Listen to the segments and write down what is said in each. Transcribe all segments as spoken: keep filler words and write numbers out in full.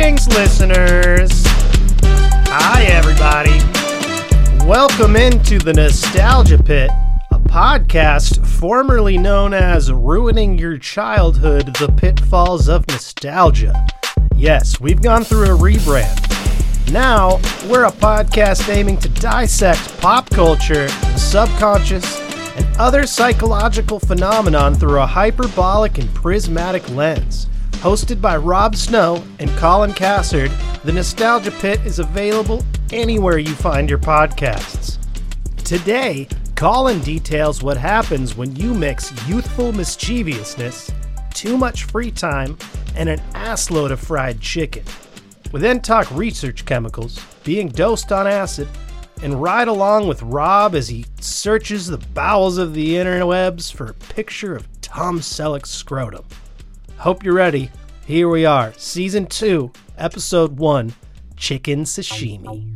Greetings, listeners. Hi, everybody. Welcome into the Nostalgia Pit, a podcast formerly known as Ruining Your Childhood, The Pitfalls of Nostalgia. Yes, we've gone through a rebrand. Now, we're a podcast aiming to dissect pop culture, the subconscious, and other psychological phenomenon through a hyperbolic and prismatic lens. Hosted by Rob Snow and Colin Cassard, the Nostalgia Pit is available anywhere you find your podcasts. Today, Colin details what happens when you mix youthful mischievousness, too much free time, and an assload of fried chicken. We then talk research chemicals, being dosed on acid, and ride along with Rob as he searches the bowels of the interwebs for a picture of Tom Selleck's scrotum. Hope you're ready. Here we are, Season two, Episode one, Chicken Sashimi.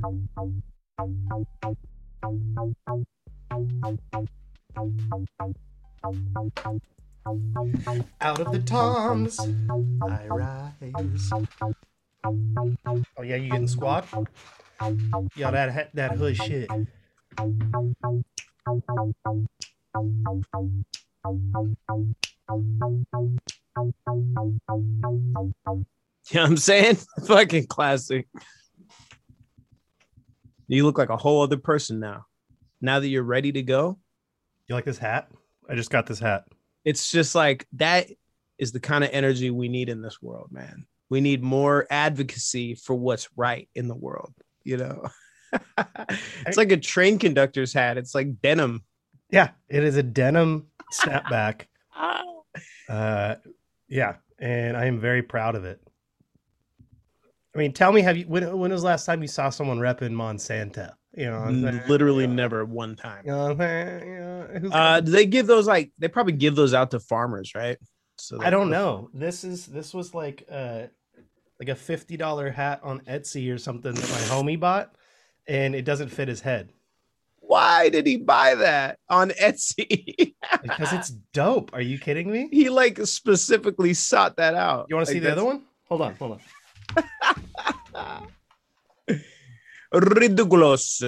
Out of the Toms, I rise. Oh yeah, you getting squat? Yo, that that hood shit. You know what I'm saying? Fucking classic. You look like a whole other person now. Now that you're ready to go. You like this hat? I just got this hat. It's just like, that is the kind of energy we need in this world, man. We need more advocacy for what's right in the world, you know? It's like a train conductor's hat. It's like denim. Yeah, it is a denim snapback. Uh, yeah, and I am very proud of it. I mean, tell me, have you when when was the last time you saw someone repping Monsanto? You know, what I'm saying? Literally You know, never one time. You know what I'm saying? You know, who's Uh, got- do they give those like they probably give those out to farmers, right? So I don't know. This is this was like uh like a fifty dollar hat on Etsy or something that my homie bought, and it doesn't fit his head Why did he buy that on Etsy? because it's dope. Are you kidding me? He like specifically sought that out. You want to see Like, the other one? Hold on, hold on. Ridiculous.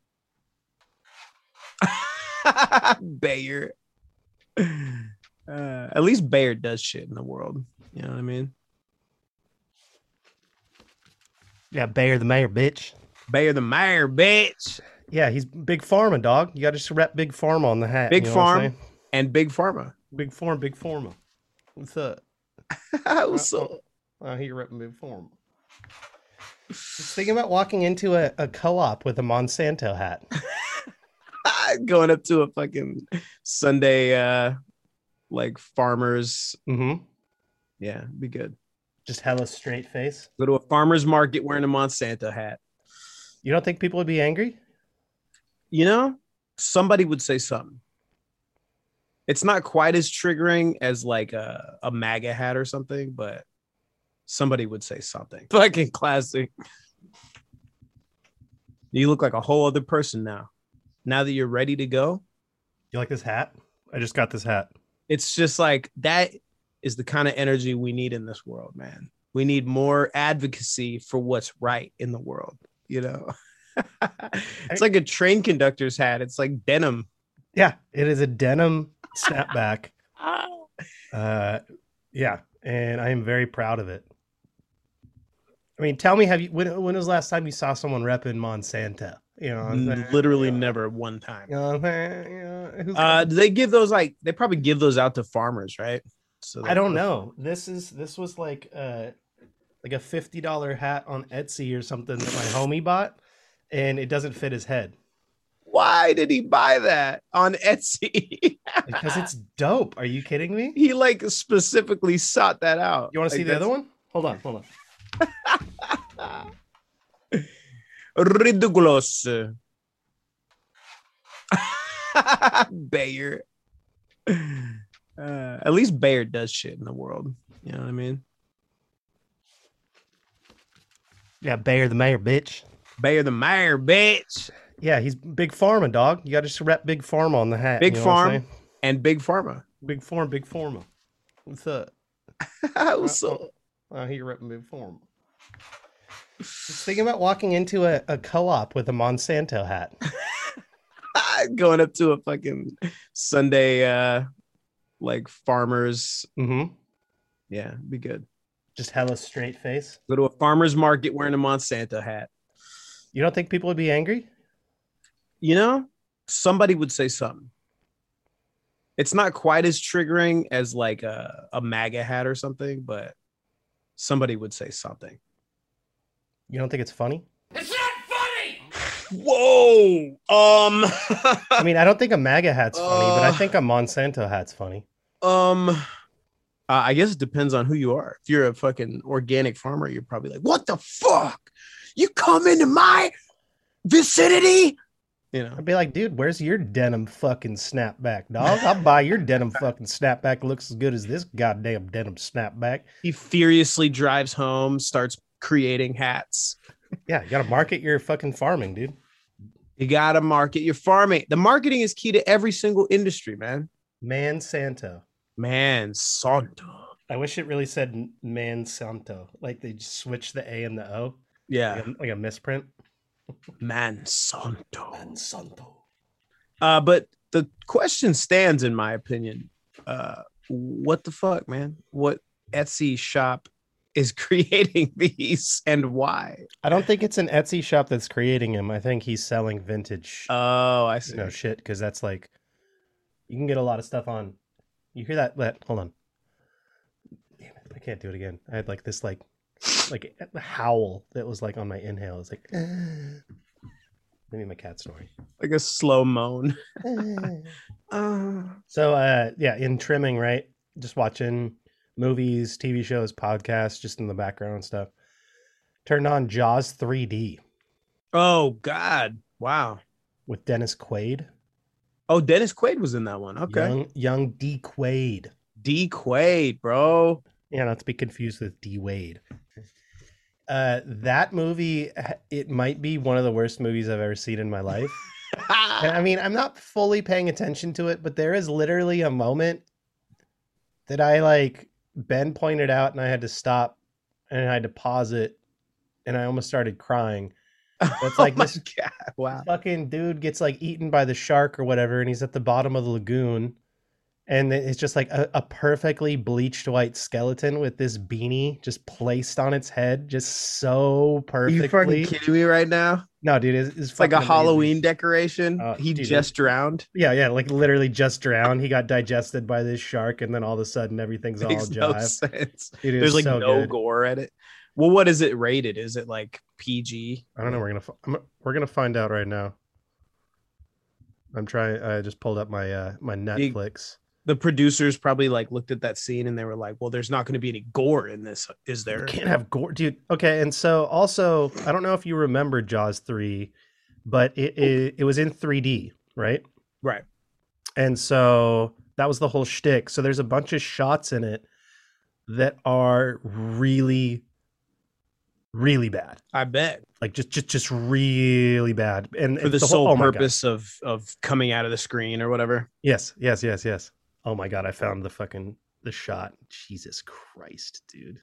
Bayer. Uh, at least Bayer does shit in the world. You know what I mean? Yeah, Bayer the mayor, bitch. Bayer the mayor, bitch. Yeah, he's Big Pharma, dog. You got to just rep Big Pharma on the hat. Big you know what I'm Farm saying? and Big Pharma. Big Farm, Big Pharma. What's up? So, I hear you're repping Big Pharma. Just thinking about walking into a, a co-op with a Monsanto hat. going up to a fucking Sunday, uh, like farmers. Mm-hmm. Yeah, be good. Just hella straight face. Go to a farmer's market wearing a Monsanto hat. You don't think people would be angry? You know, somebody would say something. It's not quite as triggering as like a, a MAGA hat or something, but somebody would say something. Fucking classic. You look like a whole other person now. Now that you're ready to go. You like this hat? I just got this hat. It's just like, that is the kind of energy we need in this world, man. We need more advocacy for what's right in the world, you know? It's like a train conductor's hat. It's like denim. Yeah, it is a denim snapback. Uh, yeah, and I am very proud of it. I mean, tell me, have you when when was the last time you saw someone repping Monsanto? You know, what I'm saying? Literally never one time. You know what I'm saying? You know, who's Uh, got- do they give those like they probably give those out to farmers, right? So I don't know. This is this was like uh like a fifty dollar hat on Etsy or something that my homie bought, and it doesn't fit his head Why did he buy that on Etsy? because it's dope. Are you kidding me? He like specifically sought that out. You want to see Like, the other that's one? Hold on, hold on. Ridiculous. Bayer. Uh, at least Bayer does shit in the world. You know what I mean? Yeah, Bayer the mayor, bitch. Bayer the mayor, bitch. Yeah, he's Big Pharma, dog. You got to just rep Big Pharma on the hat. Big you know what I'm Farm saying? and Big Pharma. Big Farm, Big Pharma. What's up? So, I hear you're repping Big Pharma. Just think about walking into a, a co-op with a Monsanto hat. Going up to a fucking Sunday uh like farmers. Mm-hmm. Yeah, be good. Just hella straight face. Go to a farmer's market wearing a Monsanto hat. You don't think people would be angry? You know, somebody would say something. It's not quite as triggering as like a, a MAGA hat or something, but somebody would say something. You don't think it's funny? It's not funny! Whoa. Um I mean, I don't think a MAGA hat's funny, Uh, but I think a Monsanto hat's funny. um uh, I guess it depends on who you are. If you're a fucking organic farmer, you're probably like, what the fuck? You come into my vicinity? You know, I'd be like, dude, where's your denim fucking snapback, dog? I'll buy your denim fucking snapback. It looks as good as this goddamn denim snapback. he furiously drives home, starts creating hats. Yeah, you gotta market your fucking farming, dude. You gotta market your farming. The marketing is key to every single industry, man. Monsanto. Man, Santo. I wish it really said Monsanto. Like they just switched the A and the O. Yeah, Like a, like a misprint. man, Santo. Monsanto. Uh, but the question stands, in my opinion. Uh, what the fuck, man? What Etsy shop is creating these and why? I don't think it's an Etsy shop that's creating him. I think he's selling vintage, Oh, I see. you know, shit. Because that's like, you can get a lot of stuff on. You hear that? Let hold on. Damn it, I can't do it again. I had like this like, like a howl that was like on my inhale. It's like, maybe my cat snoring. Like a slow moan. Uh, So uh yeah, in trimming, right? Just watching movies, T V shows, podcasts, just in the background and stuff. Turned on Jaws three D oh God! Wow. with Dennis Quaid. Oh, Dennis Quaid was in that one. Okay. Young young D Quaid. D Quaid, bro. Yeah, not to be confused with D Wade. Uh that movie, it might be one of the worst movies I've ever seen in my life. And I mean, I'm not fully paying attention to it, but there is literally a moment that I like Ben pointed out and I had to stop and I had to pause it and I almost started crying. It's like oh my this God. Wow. fucking dude gets like eaten by the shark or whatever and he's at the bottom of the lagoon and it's just like a, a perfectly bleached white skeleton with this beanie just placed on its head, just so Are you perfectly. fucking kidding me right now? No, dude, it's, it's It's like a fucking amazing. Halloween decoration. Oh, he dude, just drowned. Yeah, yeah, like literally just drowned. He got digested by this shark, and then all of a sudden everything's all Makes no jive. sense. It is There's like so no good. gore at it. Well, what is it rated? Is it like P G? I don't know. We're gonna fi- I'm, we're gonna find out right now. I'm trying. I just pulled up my uh my Netflix. The producers probably like looked at that scene and they were like, "Well, there's not going to be any gore in this, is You there?" can't have gore, dude. Okay, and so also, I don't know if you remember Jaws three, but it it, it was in three D, right? Right. And so that was the whole shtick. So there's a bunch of shots in it that are really, really bad. I bet Like just, just, just really bad. And for the, whole- sole oh my God. purpose of of coming out of the screen or whatever. Yes, yes, yes, yes. Oh my God, I found the fucking the shot. Jesus Christ, dude.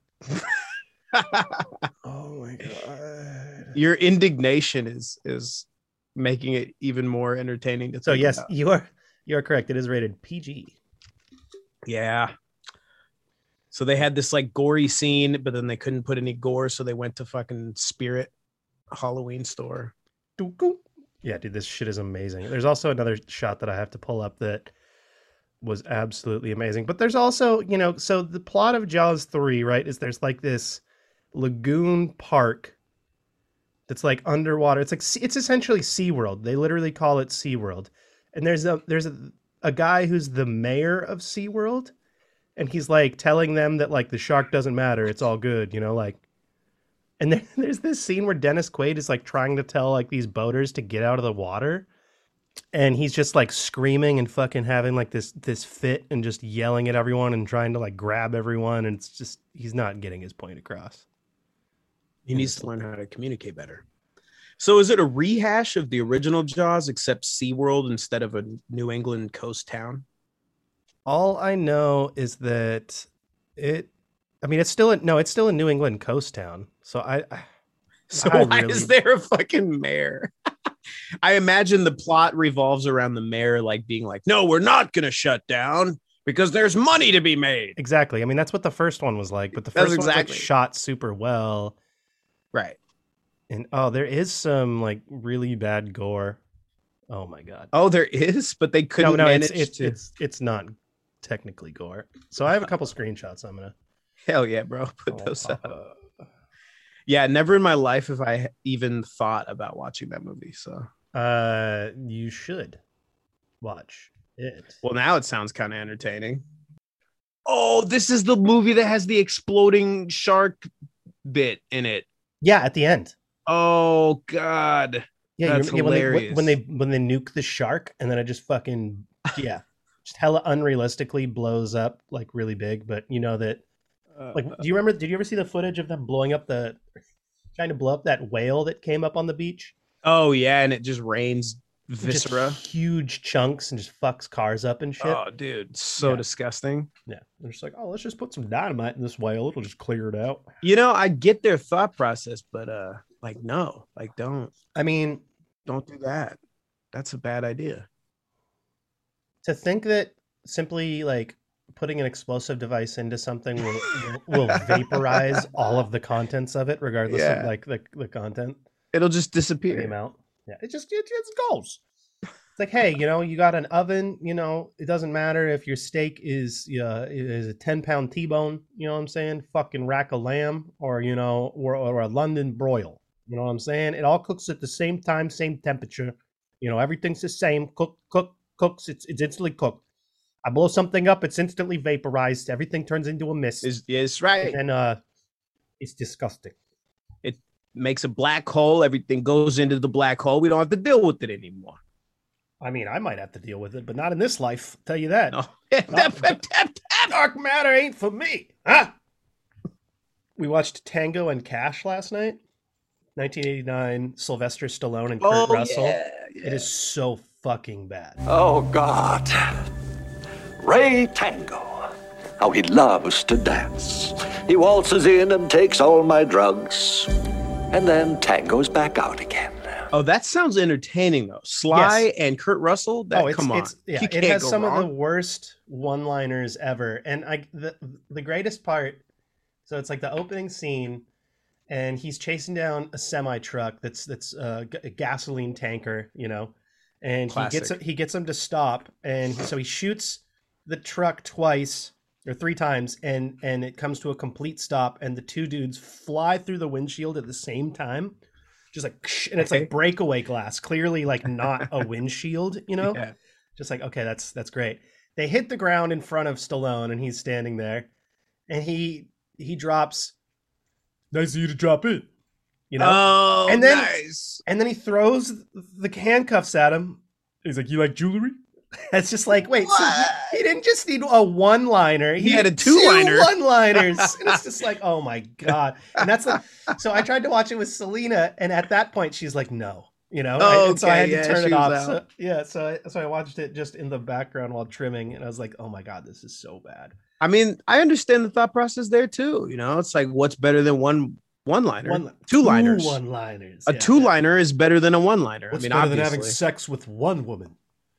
Oh my God. Your indignation is is making it even more entertaining to So think yes, about. you are you are correct. It is rated P G. Yeah. So they had this like gory scene, but then they couldn't put any gore, so they went to fucking Spirit Halloween store. Yeah, dude, this shit is amazing. There's also another shot that I have to pull up that was absolutely amazing. But there's also, you know, so the plot of Jaws three, right, is there's like this lagoon park that's like underwater. It's like it's essentially SeaWorld. They literally call it SeaWorld. And there's a there's a, a guy who's the mayor of SeaWorld, and he's like telling them that like the shark doesn't matter, it's all good, you know, like. And then there's this scene where Dennis Quaid is like trying to tell like these boaters to get out of the water, and he's just like screaming and fucking having like this this fit and just yelling at everyone and trying to like grab everyone, and it's just he's not getting his point across. He needs to learn how to communicate better. So is it a rehash of the original Jaws except SeaWorld instead of a New England coast town? All I know is that it I mean it's still a, no, it's still a New England coast town. So I, I So I why really- is there a fucking mayor? I imagine the plot revolves around the mayor like being like, no, we're not going to shut down because there's money to be made. Exactly. I mean, that's what the first one was like, but the That's first one was like exactly- shot super well. Right. And oh, there is some like really bad gore. Oh my god. Oh, there is, but they couldn't No, no, manage it's it's, to. it's it's not technically gore. So I have a couple screenshots. I'm gonna Hell yeah, bro. Put I'll those pop up. up. Yeah, never in my life have I even thought about watching that movie. So, Uh, you should watch it. well, now it sounds kind of entertaining. Oh, this is the movie that has the exploding shark bit in it. Yeah, at the end. Oh God. Yeah, That's you yeah, when they hilarious. when they when they nuke the shark and then it just fucking yeah, just hella unrealistically blows up like really big. But you know that like, do you remember? Did you ever see the footage of them blowing up the trying to blow up that whale that came up on the beach? Oh yeah, and it just rains Just viscera. huge chunks and just fucks cars up and shit. Oh, dude, so Yeah. disgusting. Yeah, they're just like, oh, let's just put some dynamite in this whale. It'll just clear it out. You know, I get their thought process, but uh, like, no, like, don't, I mean, don't do that. That's a bad idea. to think that simply like putting an explosive device into something will will, will vaporize all of the contents of it, regardless Yeah. of like the, the content, It'll just the disappear. amount. Yeah, it just it just goes. It's like, hey, you know, you got an oven. You know, it doesn't matter if your steak is uh, is a ten pound T-bone. You know what I'm saying? Fucking rack of lamb, or you know, or, or a London broil. You know what I'm saying? It all cooks at the same time, same temperature. You know, everything's the same. Cook, cook, cooks. It's it's instantly cooked. I blow something up, it's instantly vaporized. Everything turns into a mist, Is is right. and uh, it's disgusting. Makes a black hole. Everything goes into the black hole. We don't have to deal with it anymore. I mean, I might have to deal with it, but not in this life. I'll tell you that. No. Tap, tap, tap, tap. Dark matter ain't for me. Huh? We watched Tango and Cash last night. nineteen eighty-nine, Sylvester Stallone and Kurt Oh, Russell. yeah, yeah. It is so fucking bad. Oh, God. Ray Tango. How he loves to dance. He waltzes in and takes all my drugs. And then tango's back out again. Oh, that sounds entertaining though. Sly Yes. and Kurt Russell. That oh, it's, come on. it's yeah, You it can't has go some wrong. of the worst one-liners ever. And I the the greatest part, so it's like the opening scene, and he's chasing down a semi truck that's that's uh, g- a gasoline tanker, you know, and he gets Classic. he gets him to stop, and so he shoots the truck twice or three times, and and it comes to a complete stop, and the two dudes fly through the windshield at the same time, just like, and it's Okay. like breakaway glass, clearly like not a windshield, you know. Yeah. Just like, okay, that's that's great. They hit the ground in front of Stallone, and he's standing there, and he he drops. Nice of you to drop in, you know. Oh, And then- nice. And then he throws the handcuffs at him. He's like, "You like jewelry?" It's just like, wait, so he, he didn't just need a one-liner. He had a two-liner. Two one-liners, and it's just like, oh my god. And that's like, so I tried to watch it with Selena, and at that point, she's like, no, you know. Oh, I- and so I had okay, to yeah, turn she it was off. out. So, yeah, so I, so I watched it just in the background while trimming, and I was like, oh my god, this is so bad. I mean, I understand the thought process there too. You know, it's like what's better than one one liner? One, two liners. one-liners. A yeah, two yeah. liner is better than a one liner. I What's mean, better obviously. than having sex with one woman?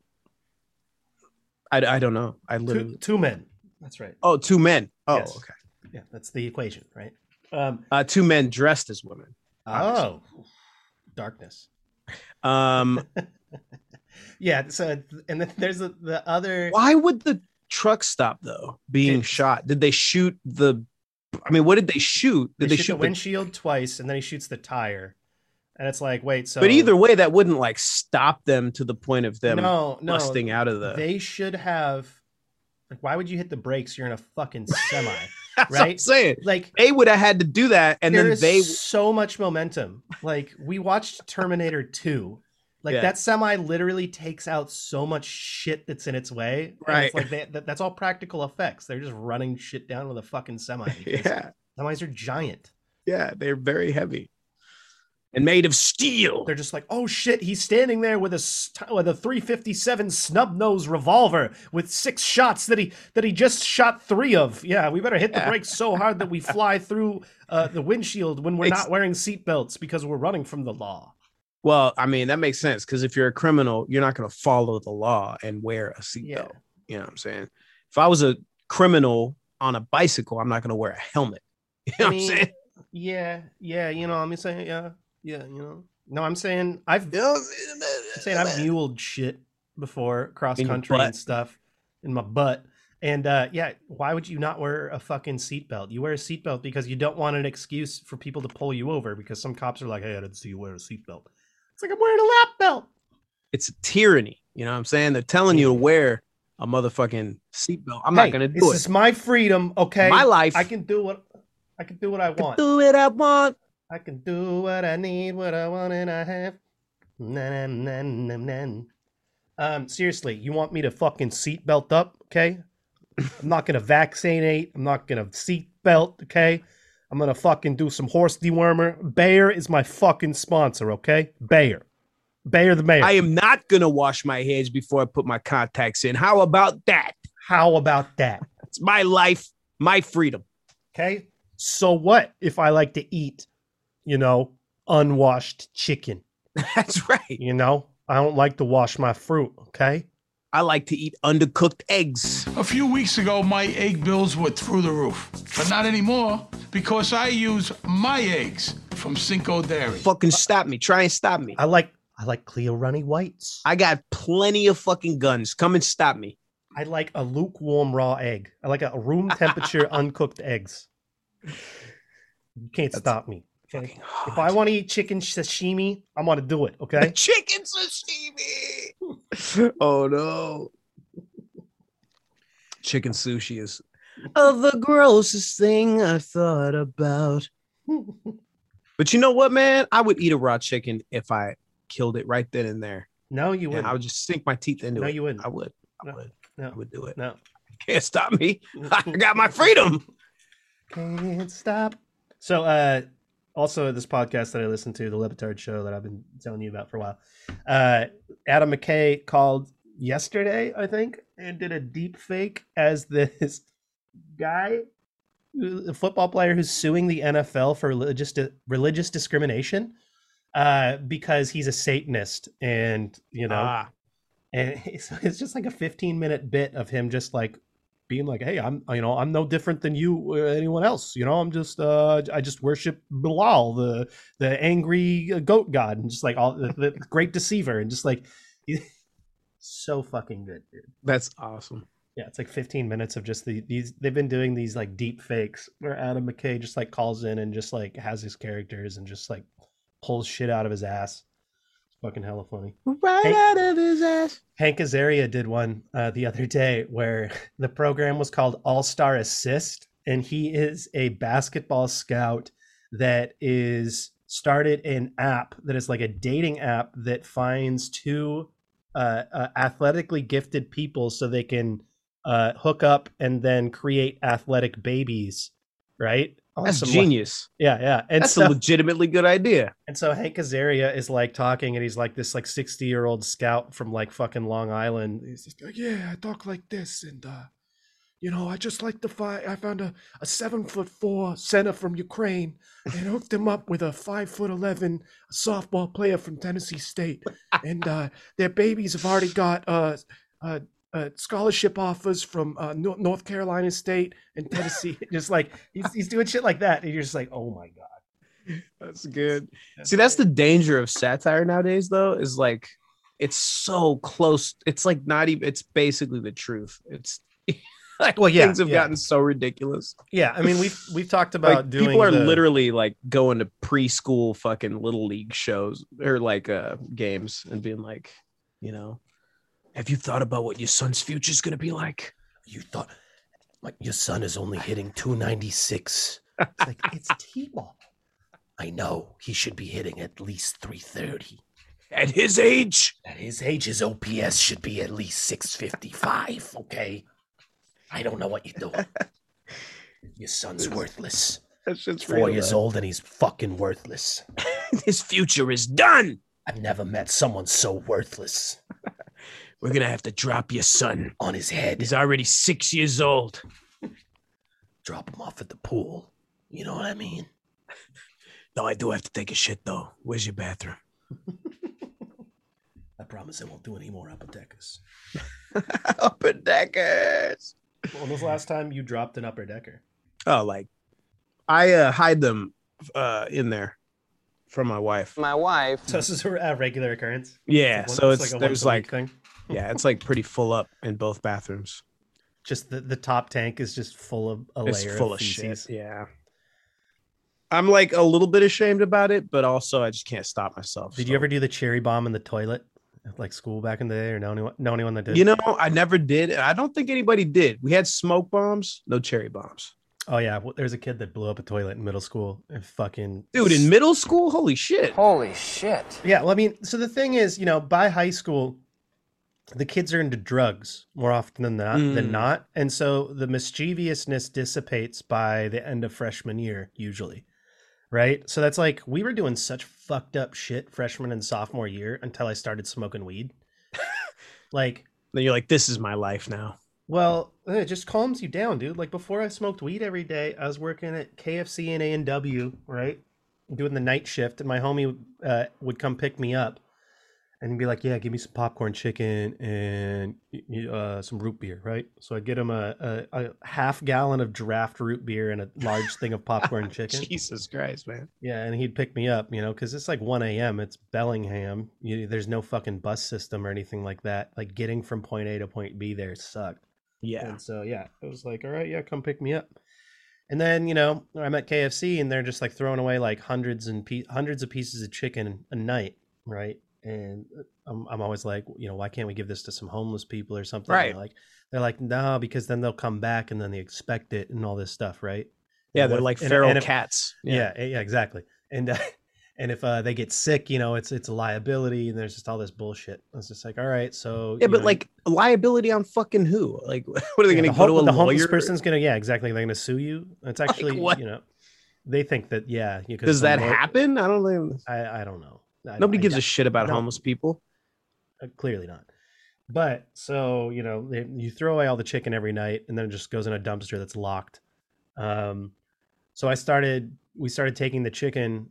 I, I don't know. I Two, literally. two men. That's right. Oh, two men. Oh, Yes. okay. Yeah, that's the equation, right? Um, Uh, two men dressed as women. oh, darkness. Um, Yeah. So, and then there's the, the other. why would the truck stop though? Being Did- shot? Did they shoot the? I mean, what did they shoot? They, Did they, shoot, shoot the the? windshield twice, and then he shoots the tire, and it's like, wait, so. But either way, that wouldn't like stop them to the point of them no, no, busting out of the. they should have. Like, why would you hit the brakes? You're in a fucking semi, That's what I'm right? saying. Like. They would have had to do that, and There then is they. so much momentum. Like, we watched Terminator two. Like, Yeah. that semi literally takes out so much shit that's in its way. And Right. It's like they, that, that's all practical effects. They're just running shit down with a fucking semi. because Yeah, Semis are giant. yeah, they're very heavy. and made of steel. They're just like, oh shit, he's standing there with a st- with a three fifty-seven snub nose revolver with six shots that he that he just shot three of. Yeah, we better hit the Yeah. brakes so hard that we fly through uh, the windshield when we're Ex- not wearing seatbelts because we're running from the law. Well, I mean, that makes sense because if you're a criminal, you're not going to follow the law and wear a seatbelt. Yeah. You know what I'm saying? If I was a criminal on a bicycle, I'm not going to wear a helmet. You know I what I'm mean, saying? Yeah, yeah, you know, I'm saying, yeah, yeah, you know. No, I'm saying I've You know, I'm saying I've muled shit before cross In your country and butt? stuff in my butt. And uh, yeah, why would you not wear a fucking seatbelt? You wear a seatbelt because you don't want an excuse for people to pull you over because some cops are like, hey, I didn't see you wear a seatbelt. It's like I'm wearing a lap belt. it's a tyranny. You know what I'm saying? They're telling you to wear a motherfucking seatbelt. I'm Hey, not going to do this it. is my freedom, okay? My life. I can do what I can do what I I can want. do what I want. I can do what I need, what I want, and I have. Na, na, na, na, na. Um, seriously, you want me to fucking seatbelt up, okay? I'm not gonna vaccinate. I'm not gonna seatbelt, okay? I'm gonna fucking do some horse dewormer. Bayer is my fucking sponsor, okay? Bayer. Bayer the mayor. I am not going to wash my hands before I put my contacts in. How about that? How about that? It's my life, my freedom. Okay? So what if I like to eat, you know, unwashed chicken? That's right. You know? I don't like to wash my fruit, okay? I like to eat undercooked eggs. A few weeks ago, my egg bills were through the roof. But not anymore, because I use my eggs from Cinco Dairy. Fucking stop me. Try and stop me. I like I like Cleo Runny Whites. I got plenty of fucking guns. Come and stop me. I like a lukewarm raw egg. I like a room temperature uncooked eggs. You can't stop me. Okay? Fucking If I want to eat chicken sashimi, I'm gonna do it. Okay. Chicken sashimi. Oh no. Chicken sushi is of the grossest thing I thought about. But you know what, man? I would eat a raw chicken if I killed it right then and there. No, you And wouldn't. I would just sink my teeth into No, it. you wouldn't. I would. I No. would. No. I would do it. No. Can't stop me. I got my freedom. Can't stop. So, uh, also this podcast that I listened to, the Lebitard Show that I've been telling you about for a while, uh, Adam McKay called yesterday, I think, and did a deep fake as this guy, a football player who's suing the N F L for religious religious discrimination, uh, because he's a Satanist, and you know, Ah, and it's, it's just like a fifteen minute bit of him just like being like, hey, I'm, you know, I'm no different than you or anyone else. You know, I'm just, uh, I just worship Bilal, the, the angry goat god, and just like all the, the great deceiver. And just like, so fucking good, dude. that's awesome. Yeah. It's like fifteen minutes of just the, these, they've been doing these like deep fakes where Adam McKay just like calls in and just like has his characters and just like pulls shit out of his ass. Fucking hella funny. Right Hey. out of his ass. Hank Azaria did one uh, the other day where the program was called All Star Assist, and he is a basketball scout that is started an app that is like a dating app that finds two uh, uh, athletically gifted people so they can uh, hook up and then create athletic babies, right? That's Awesome. genius. Yeah, yeah. And That's so, a legitimately good idea. and so Hank Azaria is like talking, and he's like this like sixty year old scout from like fucking Long Island. He's just like, yeah, I talk like this, and uh, you know, I just like to find. I found a, a seven foot four center from Ukraine and hooked him up with a five foot eleven softball player from Tennessee State, and uh, their babies have already got uh, uh, uh scholarship offers from uh, Nor- North Carolina State and Tennessee. Just like he's he's doing shit like that, and you're just like, oh my god. That's good. See, that's the danger of satire nowadays, though, is like it's so close. It's like not even, it's basically the truth. It's like, Well, yeah, things have yeah. gotten so ridiculous. Yeah, I mean we've we've talked about Like doing people are the- literally like going to preschool fucking little league shows or like uh games and being like, you know, have you thought about what your son's future is going to be like? You thought like your son is only hitting two ninety-six. It's like it's T-ball. I know he should be hitting at least three thirty. At his age, At his age, his O P S should be at least six fifty-five, okay? I don't know what you're doing. Your son's worthless. that's just Four years old and he's fucking worthless. His future is done. I've never met someone so worthless. We're gonna have to drop your son On his head. He's already six years old. Drop him off at the pool. You know what I mean? No, I do have to take a shit though. Where's your bathroom? I promise I won't do any more upper deckers. Upper deckers. When was the last time you dropped an upper decker? Oh, like I uh, hide them uh, in there from my wife. My wife. So this is a regular occurrence? Yeah, Like one- so it's, like a there's once a week like thing? yeah, it's like pretty full up in both bathrooms. Just the, the top tank is just full of a It's layer full of of feces. shit. Yeah. I'm like a little bit ashamed about it, but also I just can't stop myself. Did so. you ever do the cherry bomb in the toilet at like school back in the day, or know anyone, know anyone that did? You know, I never did. I don't think anybody did. We had smoke bombs, no cherry bombs. Oh yeah, well, there's a kid that blew up a toilet in middle school and fucking Dude, in middle school? Holy shit. Holy shit. Yeah, well, I mean, so the thing is, you know, by high school, the kids are into drugs more often than not, Mm. than not, and so the mischievousness dissipates by the end of freshman year, usually, right? So that's like we were doing such fucked up shit freshman and sophomore year until I started smoking weed. Like, Then you're like, this is my life now. well, it just calms you down, dude. Like before I smoked weed every day, I was working at K F C and A and W, right? Doing the night shift, and my homie uh, would come pick me up and be like, yeah, give me some popcorn chicken and uh, some root beer, right? So I'd get him a, a, a half gallon of draft root beer and a large thing of popcorn chicken. Jesus Christ, man. Yeah, and he'd pick me up, you know, because it's like one a.m. It's Bellingham. You, there's no fucking bus system or anything like that. Like getting from point A to point B there sucked. Yeah. And so, yeah, it was like, all right, yeah, come pick me up. And then, you know, I'm at K F C and they're just like throwing away like hundreds and pe- hundreds of pieces of chicken a night, right? And I'm, I'm always like, you know, why can't we give this to some homeless people or something? Right. They're like, they're like, no, because then they'll come back and then they expect it and all this stuff, right? Yeah, And they're what- like and- feral and if- cats. Yeah, yeah, exactly. And uh, and if uh, they get sick, you know, it's it's a liability, and there's just all this bullshit. It's just like, all right, so Yeah, you but know, like liability on fucking who? Like, what are they yeah, going the to go hom- to a the homeless lawyer? person's gonna, yeah, exactly. They're gonna sue you. It's actually, what? you know, they think that, yeah. Because Does that some law- happen? I don't think. I I don't know. I- Nobody I gives a doubt- shit about no. homeless people. Uh, clearly not. But so, you know, they, you throw away all the chicken every night and then it just goes in a dumpster that's locked. Um, so I started, we started taking the chicken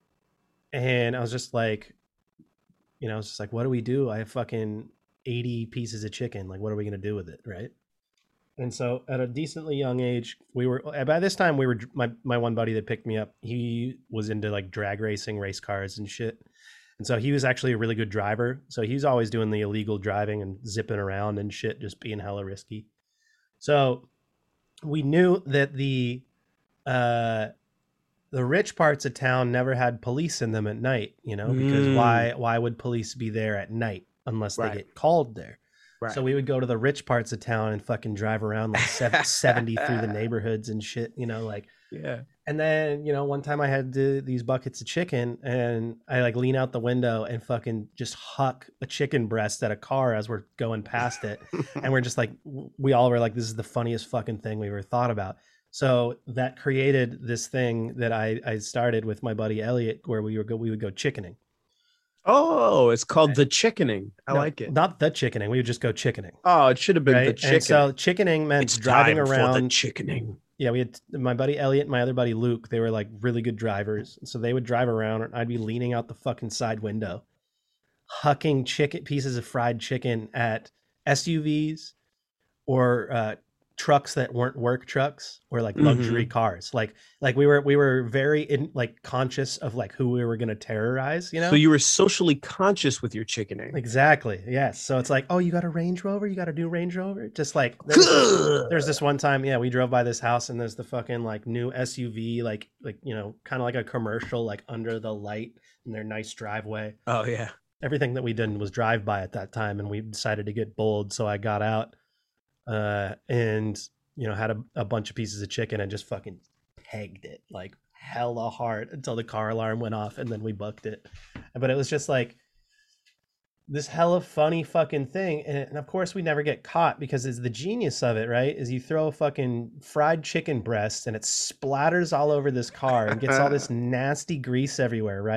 and I was just like, you know, I was just like, what do we do? I have fucking eighty pieces of chicken. Like, what are we going to do with it? Right. And so at a decently young age, we were, by this time we were, my, my one buddy that picked me up, he was into like drag racing, race cars and shit. And so he was actually a really good driver. So he was always doing the illegal driving and zipping around and shit, just being hella risky. So we knew that the uh, the rich parts of town never had police in them at night, you know, because Mm. why why would police be there at night unless they Right. get called there? Right. So we would go to the rich parts of town and fucking drive around like sev- seventy through the neighborhoods and shit, you know, like. Yeah. And then, you know, one time I had to, these buckets of chicken and I like lean out the window and fucking just huck a chicken breast at a car as we're going past it. And we're just like, we all were like, this is the funniest fucking thing we ever thought about. So that created this thing that I, I started with my buddy Elliot, where we were go, we would go chickening. Oh, it's called the chickening. I No, like it. Not the chickening. We would just go chickening. Oh, it should have been Right. the And chicken. so chickening meant it's driving time around. for the chickening. Yeah, we had my buddy Elliot and my other buddy Luke. They were like really good drivers. So they would drive around and I'd be leaning out the fucking side window, hucking chicken pieces of fried chicken at S U Vs or uh, trucks that weren't work trucks or like luxury cars. Like like we were we were very in, like conscious of like who we were gonna terrorize, you know? So you were socially conscious with your chickening. Exactly. Yes. So it's like, oh, you got a Range Rover? You got a new Range Rover? Just like there's this, there's this one time, yeah, we drove by this house and there's the fucking like new S U V, like like you know, kind of like a commercial, like under the light in their nice driveway. Oh yeah. Everything that we did was drive by at that time, and we decided to get bold. So I got out, uh, and you know, had a, a bunch of pieces of chicken and just fucking pegged it like hella hard until the car alarm went off, and then we booked it. But it was just like this hella funny fucking thing, and, and of course we never get caught because it's the genius of it, right? Is you throw a fucking fried chicken breast and it splatters all over this car and gets all this nasty grease everywhere, right?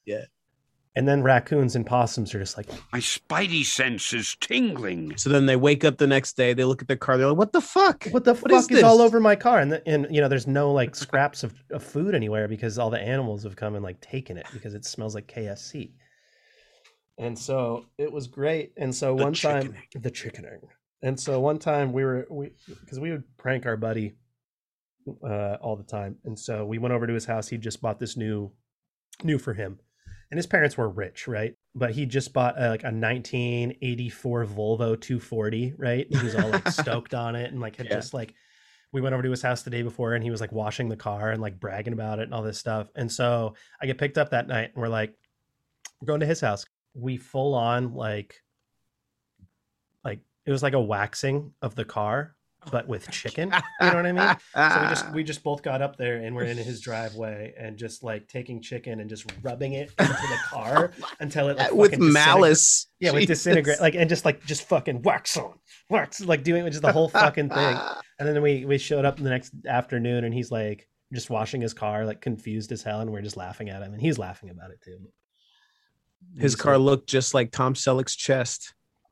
Yeah. And then raccoons and possums are just like, My spidey sense is tingling. So then they wake up the next day, they look at their car, they're like, what the fuck? what the What fuck is, this? all over my car? And, the, and you know, there's no like scraps of, of food anywhere because all the animals have come and like taken it because it smells like K F C. And so it was great. And so The one time, chickening. the chickening. And so one time we were, we, because we would prank our buddy uh, all the time. And so we went over to his house. He just bought this new, new for him. And his parents were rich, right? But he just bought a, like a nineteen eighty-four Volvo two forty, right? And he was all like stoked on it and like had Yeah. just like, we went over to his house the day before and he was like washing the car and like bragging about it and all this stuff. And so I get picked up that night and we're like, we're going to his house. We full on like, like it was like a waxing of the car, but with chicken. You know what I mean? So we just we just both got up there and we're in his driveway and just like taking chicken and just rubbing it into the car until it like with fucking disintegrate- malice. Yeah, with Jesus. disintegrate like and just like just fucking wax on, wax like doing just the whole fucking thing. And then we we showed up the next afternoon and he's like just washing his car, like confused as hell, and we're just laughing at him and he's laughing about it too. His He's car like, looked just like Tom Selleck's chest.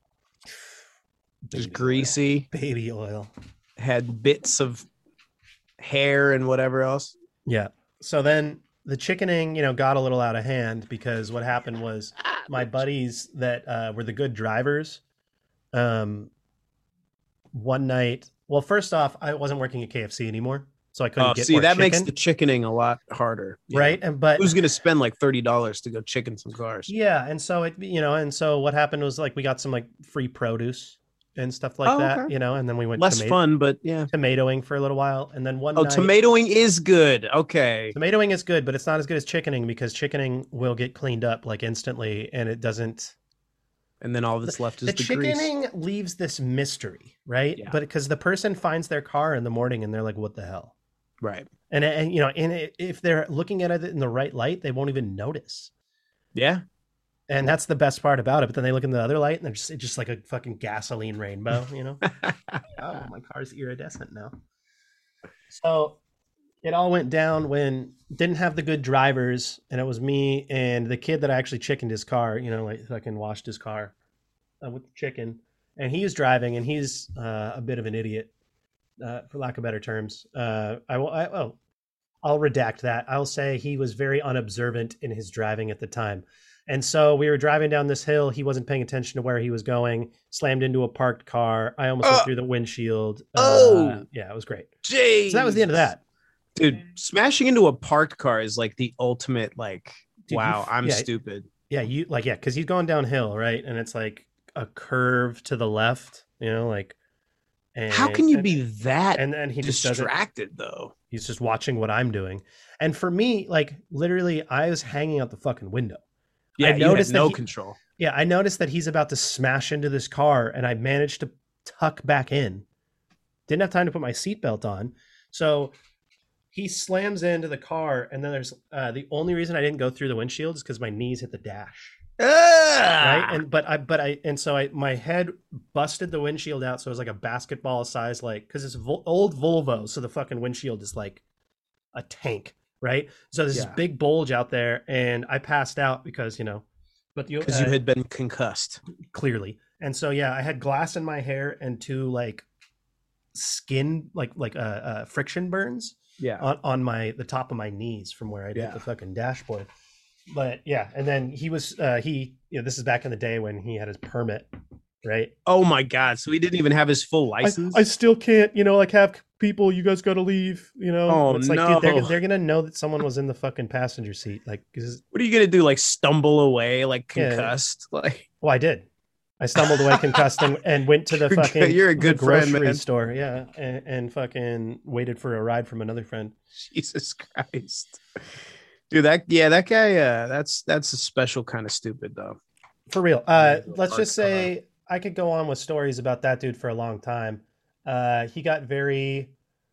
Just baby greasy, oil, baby oil. had bits of hair and whatever else. Yeah. So then the chickening, you know, got a little out of hand because what happened was my buddies that uh, were the good drivers. Um, one night, well, first off, I wasn't working at K F C anymore, so I couldn't Oh, get see, more that makes chicken, the chickening a lot harder. you right. know? And but Who's going to spend like thirty dollars to go chicken some cars? yeah, and so it, you know, and so what happened was like we got some like free produce and stuff like Oh, that, okay. you know, and then we went Less tomato- fun, but yeah. tomatoing for a little while, and then one Oh, night, tomatoing is good. Okay. tomatoing is good, but it's not as good as chickening because chickening will get cleaned up like instantly, and it doesn't. And then all that's left is The the, grease. chickening leaves this mystery, right? Yeah. But because the person finds their car in the morning and they're like, "What the hell?" Right. And and you know, and it, if they're looking at it in the right light, they won't even notice. Yeah. And that's the best part about it. But then they look in the other light and they're just it's just like a fucking gasoline rainbow, you know? Oh, my car's iridescent now. So it all went down when didn't have the good drivers, and it was me and the kid that I actually chickened his car, you know, like fucking washed his car uh, with the chicken. And he's driving, and he's uh, a bit of an idiot, uh, for lack of better terms. Uh, I will, I, oh, I'll redact that. I'll say he was very unobservant in his driving at the time. And so we were driving down this hill. He wasn't paying attention to where he was going, slammed into a parked car. I almost Oh. went through the windshield. Oh. Uh, yeah, it was great. Jeez. So that was the end of that. Dude, smashing into a parked car is like the ultimate, like, Dude, wow, you f- I'm yeah, stupid. Yeah, you like, yeah, because he's going downhill, right? And it's like a curve to the left, you know, like. And, How can you and- be that And then he just doesn't. distracted, though? He's just watching what I'm doing. And for me, like literally, I was hanging out the fucking window. Yeah, I you noticed had that no he- control. Yeah, I noticed that he's about to smash into this car, and I managed to tuck back in. Didn't have time to put my seatbelt on, so he slams into the car, and then there's uh, the only reason I didn't go through the windshield is because my knees hit the dash. Right, and but I but I and so I my head busted the windshield out, so it was like a basketball size, like because it's Vol- old Volvo, so the fucking windshield is like a tank, right? So there's Yeah. this big bulge out there, and I passed out because you know, but you Because uh, you had been concussed. clearly, and so yeah, I had glass in my hair and two like skin like like uh, uh friction burns Yeah. on, on my the top of my knees from where I Yeah. hit the fucking dashboard. But yeah, and then he was uh he you know this is back in the day when he had his permit, right? Oh my God. So he didn't even have his full license? I, I still can't, you know, like have people, you guys got to leave, you know. Oh, it's like dude, they're, no. they're gonna know that someone was in the fucking passenger seat, like 'cause- What are you going to do? Like stumble away, like Yeah. concussed? Like, well, I did. I stumbled away concussed and, and went to the You're good- fucking you're a the good friend, grocery man. store, yeah, and, and fucking waited for a ride from another friend. Jesus Christ. Dude, that, yeah, that guy, uh, that's, that's a special kind of stupid, though. For real. Uh, Yeah, let's hard just to come say I could go on with stories about that dude for a long time. Uh, he got very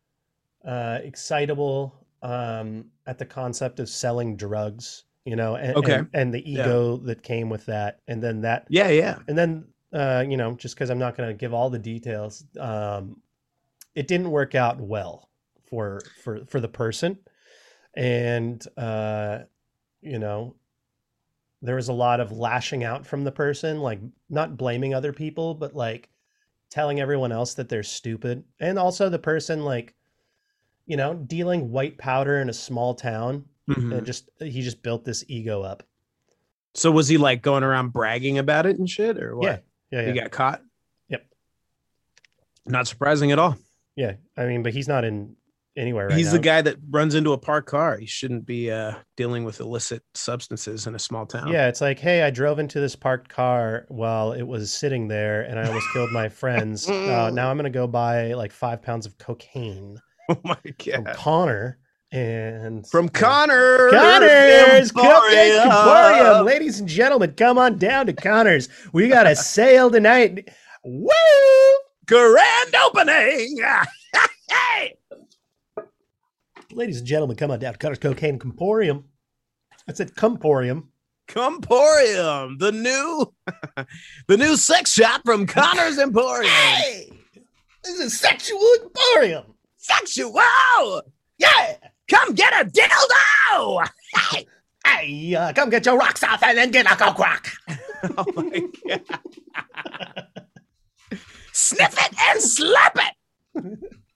uh, excitable um, at the concept of selling drugs, you know, and, Okay. and, and the ego that came with that. And then that, Yeah, yeah. and then, uh, you know, just because I'm not going to give all the details, um, it didn't work out well for, for, for the person. And, uh, you know, there was a lot of lashing out from the person, like not blaming other people, but like telling everyone else that they're stupid. And also the person, like, you know, dealing white powder in a small town, Mhm. and just he just built this ego up. So was he like going around bragging about it and shit, or what? Yeah, yeah, yeah. He got caught. Yep. Not surprising at all. Yeah, I mean, but he's not in anywhere right He's now. the guy that runs into a parked car. He shouldn't be uh, dealing with illicit substances in a small town. Yeah, it's like, hey, I drove into this parked car while it was sitting there, and I almost killed my friends. Uh, now I'm gonna go buy like five pounds of cocaine Oh my from god. Connor and From Connor. Connor's Cocaine Emporium. Emporium. Ladies and gentlemen, come on down to Connor's. We got a sale tonight. Woo! Grand opening. Hey. Ladies and gentlemen, come on down to Connor's Cocaine Emporium. I said Comporium. Comporium, the new, the new sex shop from Connor's Emporium. Hey! This is Sexual Emporium. Sexual. Yeah! Come get a dildo. Hey. Hey, uh, come get your rocks off and then get a coke rock. Oh my god. Sniff it and slap it.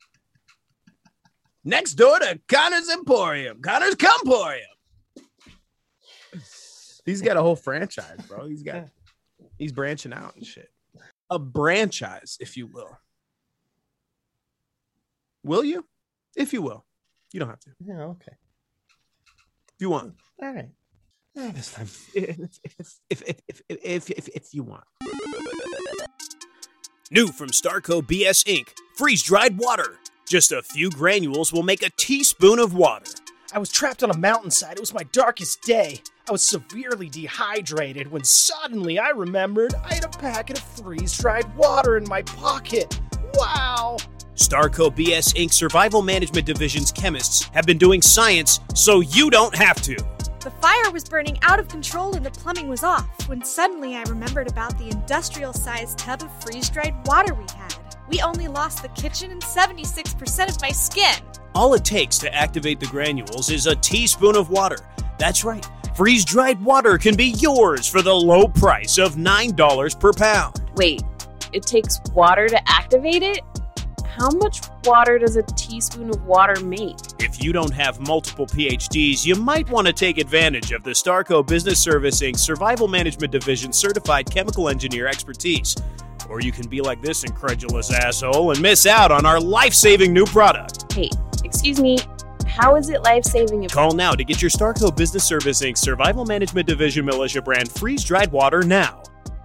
Next door to Connor's Emporium. Connor's Comporium. He's got a whole franchise, bro. He's got he's branching out and shit. A franchise, if you will. Will you? If you will. You don't have to. Yeah, okay. If you want. All right. Oh, this time. If if if if if, if, if you want. New from Starco B S Incorporated. Freeze-dried water. Just a few granules will make a teaspoon of water. I was trapped on a mountainside. It was my darkest day. I was severely dehydrated when suddenly I remembered I had a packet of freeze-dried water in my pocket. Wow! Starco B S Incorporated. Survival Management Division's chemists have been doing science so you don't have to. The fire was burning out of control and the plumbing was off when suddenly I remembered about the industrial-sized tub of freeze-dried water we had. We only lost the kitchen and seventy-six percent of my skin. All it takes to activate the granules is a teaspoon of water. That's right. Freeze-dried water can be yours for the low price of nine dollars per pound. Wait, it takes water to activate it? How much water does a teaspoon of water make? If you don't have multiple P H Ds, you might want to take advantage of the Starco Business Service Incorporated. Survival Management Division certified chemical engineer expertise. Or you can be like this incredulous asshole and miss out on our life-saving new product. Hey, excuse me, how is it life-saving if... Call now to get your Starco Business Service Incorporated. Survival Management Division Militia brand freeze-dried water now.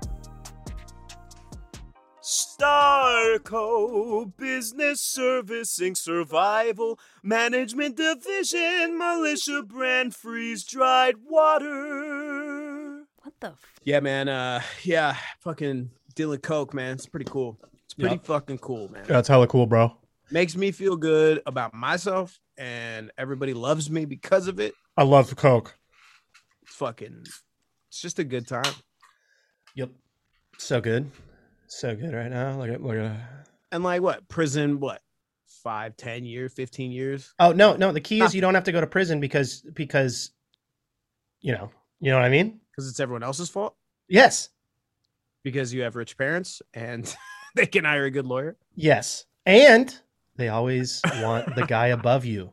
Starco Business Service Incorporated. Survival Management Division Militia brand freeze-dried water. What the f- Yeah, man. Uh yeah, fucking dealing coke, man. It's pretty cool. It's pretty Yep. fucking cool, man. That's hella cool, bro. Makes me feel good about myself, and everybody loves me because of it. I love Coke. It's fucking, it's just a good time. Yep. So good. So good right now. Look at, look at. And like what? Prison, what? Five, ten years, fifteen years? Oh, no, no. The key is Huh. you don't have to go to prison because, because, you know, you know what I mean? Because it's everyone else's fault? Yes. Because you have rich parents and they can hire a good lawyer? Yes. And they always want the guy above you.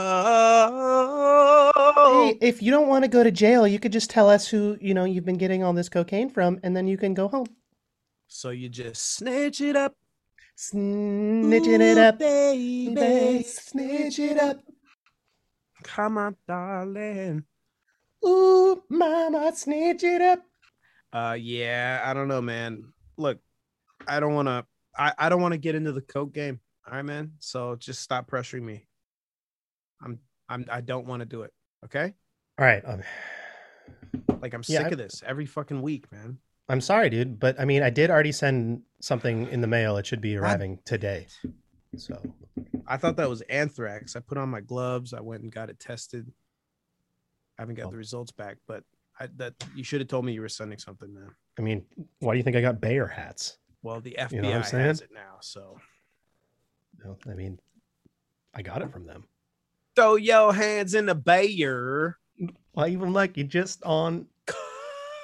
Oh. Hey, if you don't want to go to jail, you could just tell us who, you know, you've been getting all this cocaine from, and then you can go home. So you just snitch it up. Snitching it up, baby. baby. Snitch it up. Come on, darling. Ooh, mama, snitch it up. Uh, yeah, I don't know, man. Look, I don't want to. I, I don't want to get into the coke game. All right, man. So just stop pressuring me. I'm I'm I don't want to do it. Okay. All right. Um, Like I'm Yeah, sick I- of this every fucking week, man. I'm sorry, dude, but I mean, I did already send something in the mail. It should be arriving today. So I thought that was anthrax. I put on my gloves. I went and got it tested. I haven't got Oh. the results back, but I, that you should have told me you were sending something, man. I mean, why do you think I got Bayer hats? Well, the F B I You know what I'm saying? has it now, so No, I mean, I got it from them. throw your hands in the Bayer. Why even like you just on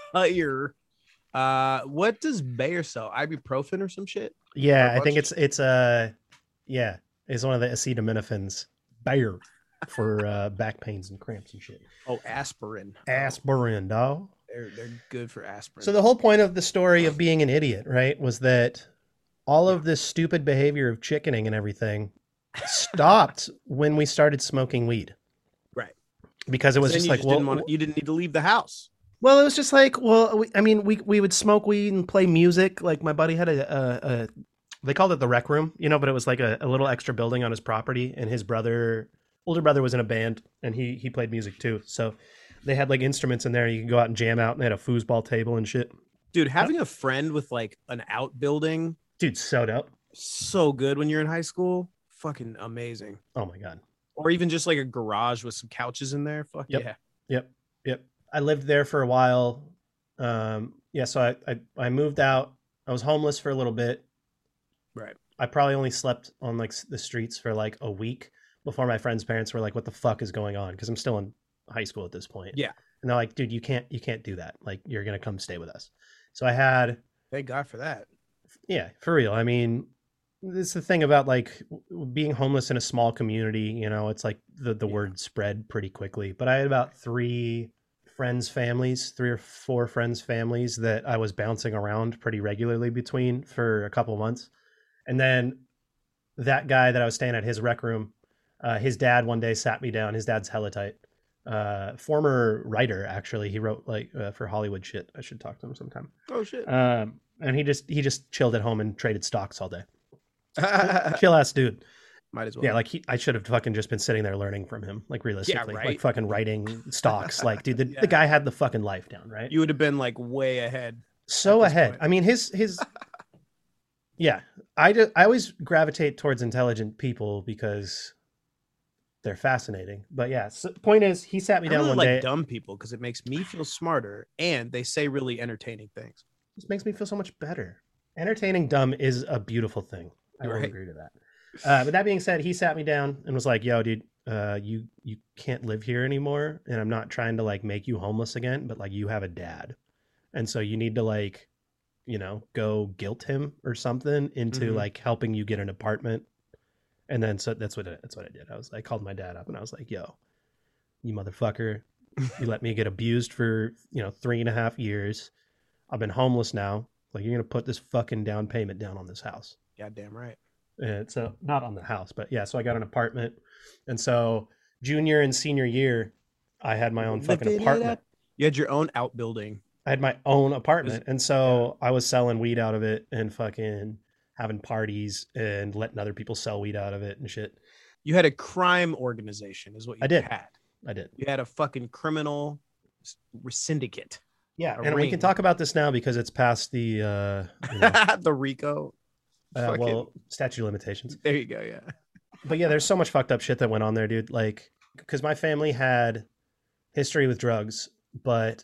Bayer. Uh, what does Bayer sell? Ibuprofen or some shit? Yeah, Or a I think bunch it's it's uh yeah, it's one of the acetaminophen. Bayer for uh, back pains and cramps and shit. Oh, aspirin. Aspirin, dog. They're they're good for aspirin. So the whole point of the story of being an idiot, right, was that all of this stupid behavior of chickening and everything stopped when we started smoking weed. Right. Because it was Then just you like, just well, didn't want, you didn't need to leave the house. well, it was just like, well, we, I mean, we we would smoke weed and play music. Like my buddy had a, a, a they called it the rec room, you know, but it was like a, a little extra building on his property, and his brother, older brother, was in a band, and he he played music too. So they had like instruments in there. You could go out and jam out, and they had a foosball table and shit. Dude, having a friend with like an outbuilding, dude, so dope, so good when you're in high school. Fucking amazing. Oh my god. Or even just like a garage with some couches in there. Fuck Yep. yeah. Yep. Yep. I lived there for a while. Um, yeah, so I, I I moved out. I was homeless for a little bit. Right. I probably only slept on like the streets for like a week before my friends' parents were like, "What the fuck is going on?" Because I'm still in high school at this point. Yeah. And they're like, "Dude, you can't you can't do that. Like, you're gonna come stay with us." So I had, Thank God for that. yeah, for real. I mean, this is the thing about like being homeless in a small community. You know, it's like the the yeah. word spread pretty quickly. But I had about three friends' families, three or four friends' families that I was bouncing around pretty regularly between for a couple months. And then that guy that I was staying at his rec room, uh, his dad one day sat me down. His dad's hella tight. Uh, former writer, actually. He wrote like uh, for Hollywood shit. I should talk to him sometime. Oh shit. Um, and he just he just chilled at home and traded stocks all day. Chill ass dude. Might as well. Yeah, like he, I should have fucking just been sitting there learning from him, like realistically, yeah, right? like fucking writing stocks. Like, dude, the, yeah. the guy had the fucking life down, right? You would have been like way ahead. So ahead. Point. I mean, his his. Yeah, I just, I always gravitate towards intelligent people because they're fascinating. But yeah, so point is, he sat me I down really one like day. Dumb people because it makes me feel smarter, and they say really entertaining things. This makes me feel so much better. Entertaining dumb is a beautiful thing. I will right. agree to that. Uh, but that being said, he sat me down and was like, "Yo, dude, uh, you you can't live here anymore, and I'm not trying to like make you homeless again, but like you have a dad, and so you need to like, you know, go guilt him or something into Mhm. like helping you get an apartment." And then so that's what I, that's what I did. I was I called my dad up and I was like, "Yo, you motherfucker, you let me get abused for you know three and a half years. I've been homeless now. Like you're gonna put this fucking down payment down on this house." Yeah, damn right. And so not on the house, but yeah, so I got an apartment. And so junior and senior year, I had my own fucking Living it apartment. up. You had your own outbuilding. I had my own apartment. And so I was selling weed out of it and fucking having parties and letting other people sell weed out of it and shit. You had a crime organization, is what you I did. had. I did. You had a fucking criminal syndicate. Yeah, A and we can ring. talk about this now because it's past the uh, you know, the Rico. uh Fucking- well statute of limitations. There you go. Yeah. But yeah, there's so much fucked up shit that went on there, dude. Like, because my family had history with drugs, but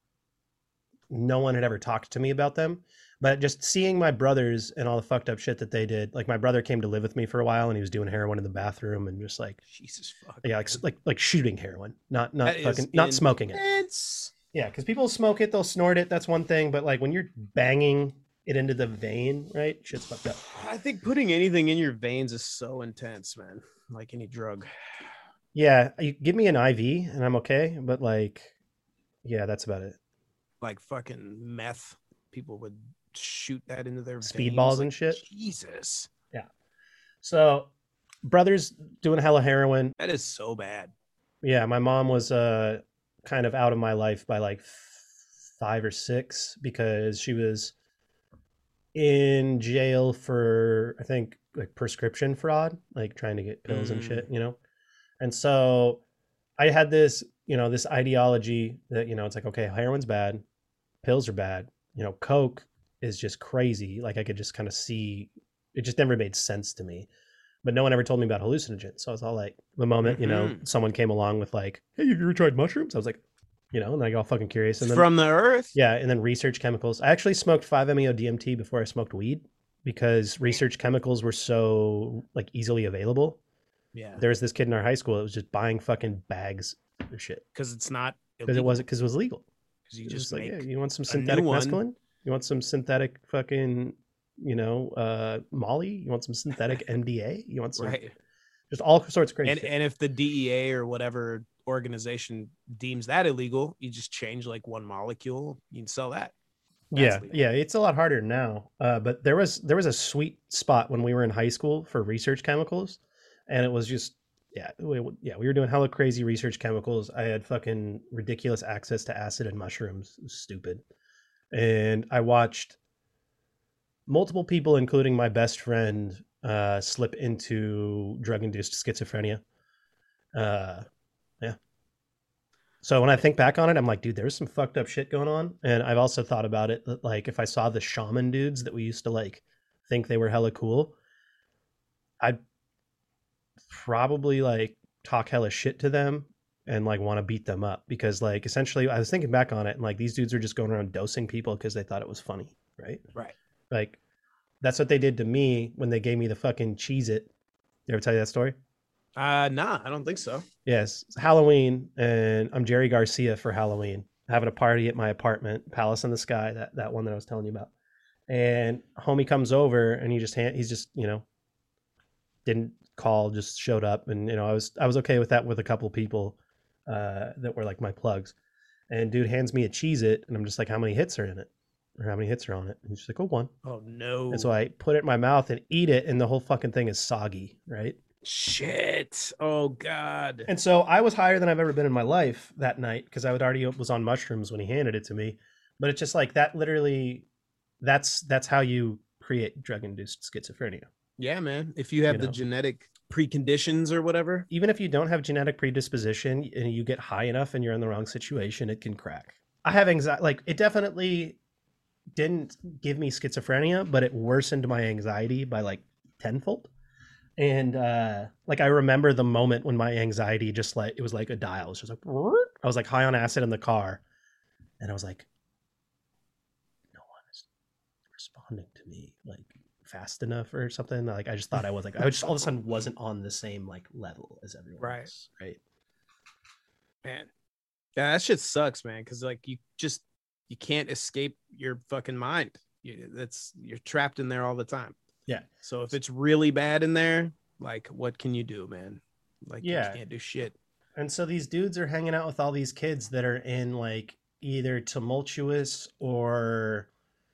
no one had ever talked to me about them. But just seeing my brothers and all the fucked up shit that they did, like my brother came to live with me for a while, and he was doing heroin in the bathroom and just like, Jesus fuck. yeah, like like like shooting heroin, not not That is fucking not smoking it. intense. Yeah, because people smoke it, they'll snort it. That's one thing. But like when you're banging it into the vein, right? Shit's fucked up. I think putting anything in your veins is so intense, man. Like any drug. Yeah, you give me an I V and I'm okay. But like, yeah, that's about it. Like fucking meth. People would shoot that into their Speedballs veins. and Like, shit. Jesus. Yeah. So brothers doing hella heroin. That is so bad. Yeah, my mom was uh kind of out of my life by like f- five or six because she was in jail for I think like prescription fraud, like trying to get pills and Mm. shit, you know. And so I had this, you know, this ideology that, you know, it's like, okay, heroin's bad, pills are bad, you know, coke is just crazy. Like I could just kind of see, it just never made sense to me. But no one ever told me about hallucinogens. So I was all like, the moment, you know, Mhm. someone came along with like, hey, have you ever tried mushrooms? I was like, you know, and I got all fucking curious. And then, From the earth? yeah, and then research chemicals. I actually smoked five M E O D M T before I smoked weed because research chemicals were so like easily available. Yeah. There was this kid in our high school that was just buying fucking bags of shit Because it's not because it illegal. wasn't because it was legal. because you It's just like, make yeah, you want some a synthetic new one. mescaline? You want some synthetic fucking, you know, uh, Molly? You want some synthetic M D A? You want some, right. just all sorts of crazy And shit. and if the D E A or whatever organization deems that illegal, you just change like one molecule. You can sell that. That's Yeah, legal. yeah, it's a lot harder now. Uh, but there was there was a sweet spot when we were in high school for research chemicals, and it was just yeah, we, yeah, we were doing hella crazy research chemicals. I had fucking ridiculous access to acid and mushrooms. It was stupid, and I watched multiple people, including my best friend, uh, slip into drug-induced schizophrenia. Uh, yeah. So when I think back on it, I'm like, dude, there's some fucked up shit going on. And I've also thought about it that, like, if I saw the shaman dudes that we used to like think they were hella cool, I'd probably like talk hella shit to them and like want to beat them up because, like, essentially, I was thinking back on it and like these dudes are just going around dosing people because they thought it was funny, right? Right. Like, that's what they did to me when they gave me the fucking Cheez-It. You ever tell you that story? Uh, nah, I don't think so. Yes, it's Halloween, and I'm Jerry Garcia for Halloween, having a party at my apartment, Palace in the Sky, that, that one that I was telling you about. And homie comes over, and he just hand, he's just you know didn't call, just showed up, and you know I was I was okay with that with a couple people uh, that were like my plugs. And dude hands me a Cheez-It, and I'm just like, how many hits are in it, or how many hits are on it? And he's just like, oh, one. Oh no! And so I put it in my mouth and eat it, and the whole fucking thing is soggy, right? Shit. Oh god. And so I was higher than I've ever been in my life that night because I would already was on mushrooms when he handed it to me. But it's just like that literally that's that's how you create drug-induced schizophrenia. Yeah, man. If you have You the know. genetic preconditions or whatever. Even if you don't have genetic predisposition and you get high enough and you're in the wrong situation, it can crack. I have anxiety, like it definitely didn't give me schizophrenia, but it worsened my anxiety by like tenfold. And uh like I remember the moment when my anxiety just like it was like a dial. It was just like I was like high on acid in the car, and I was like, no one is responding to me like fast enough or something. Like I just thought I was like I just all of a sudden wasn't on the same like level as everyone Right. else. Right. Man. Yeah, that shit sucks, man. Because like you just you can't escape your fucking mind. You, that's you're trapped in there all the time. Yeah. So if it's really bad in there, like what can you do, man? Like Yeah. you can't do shit. And so these dudes are hanging out with all these kids that are in like either tumultuous or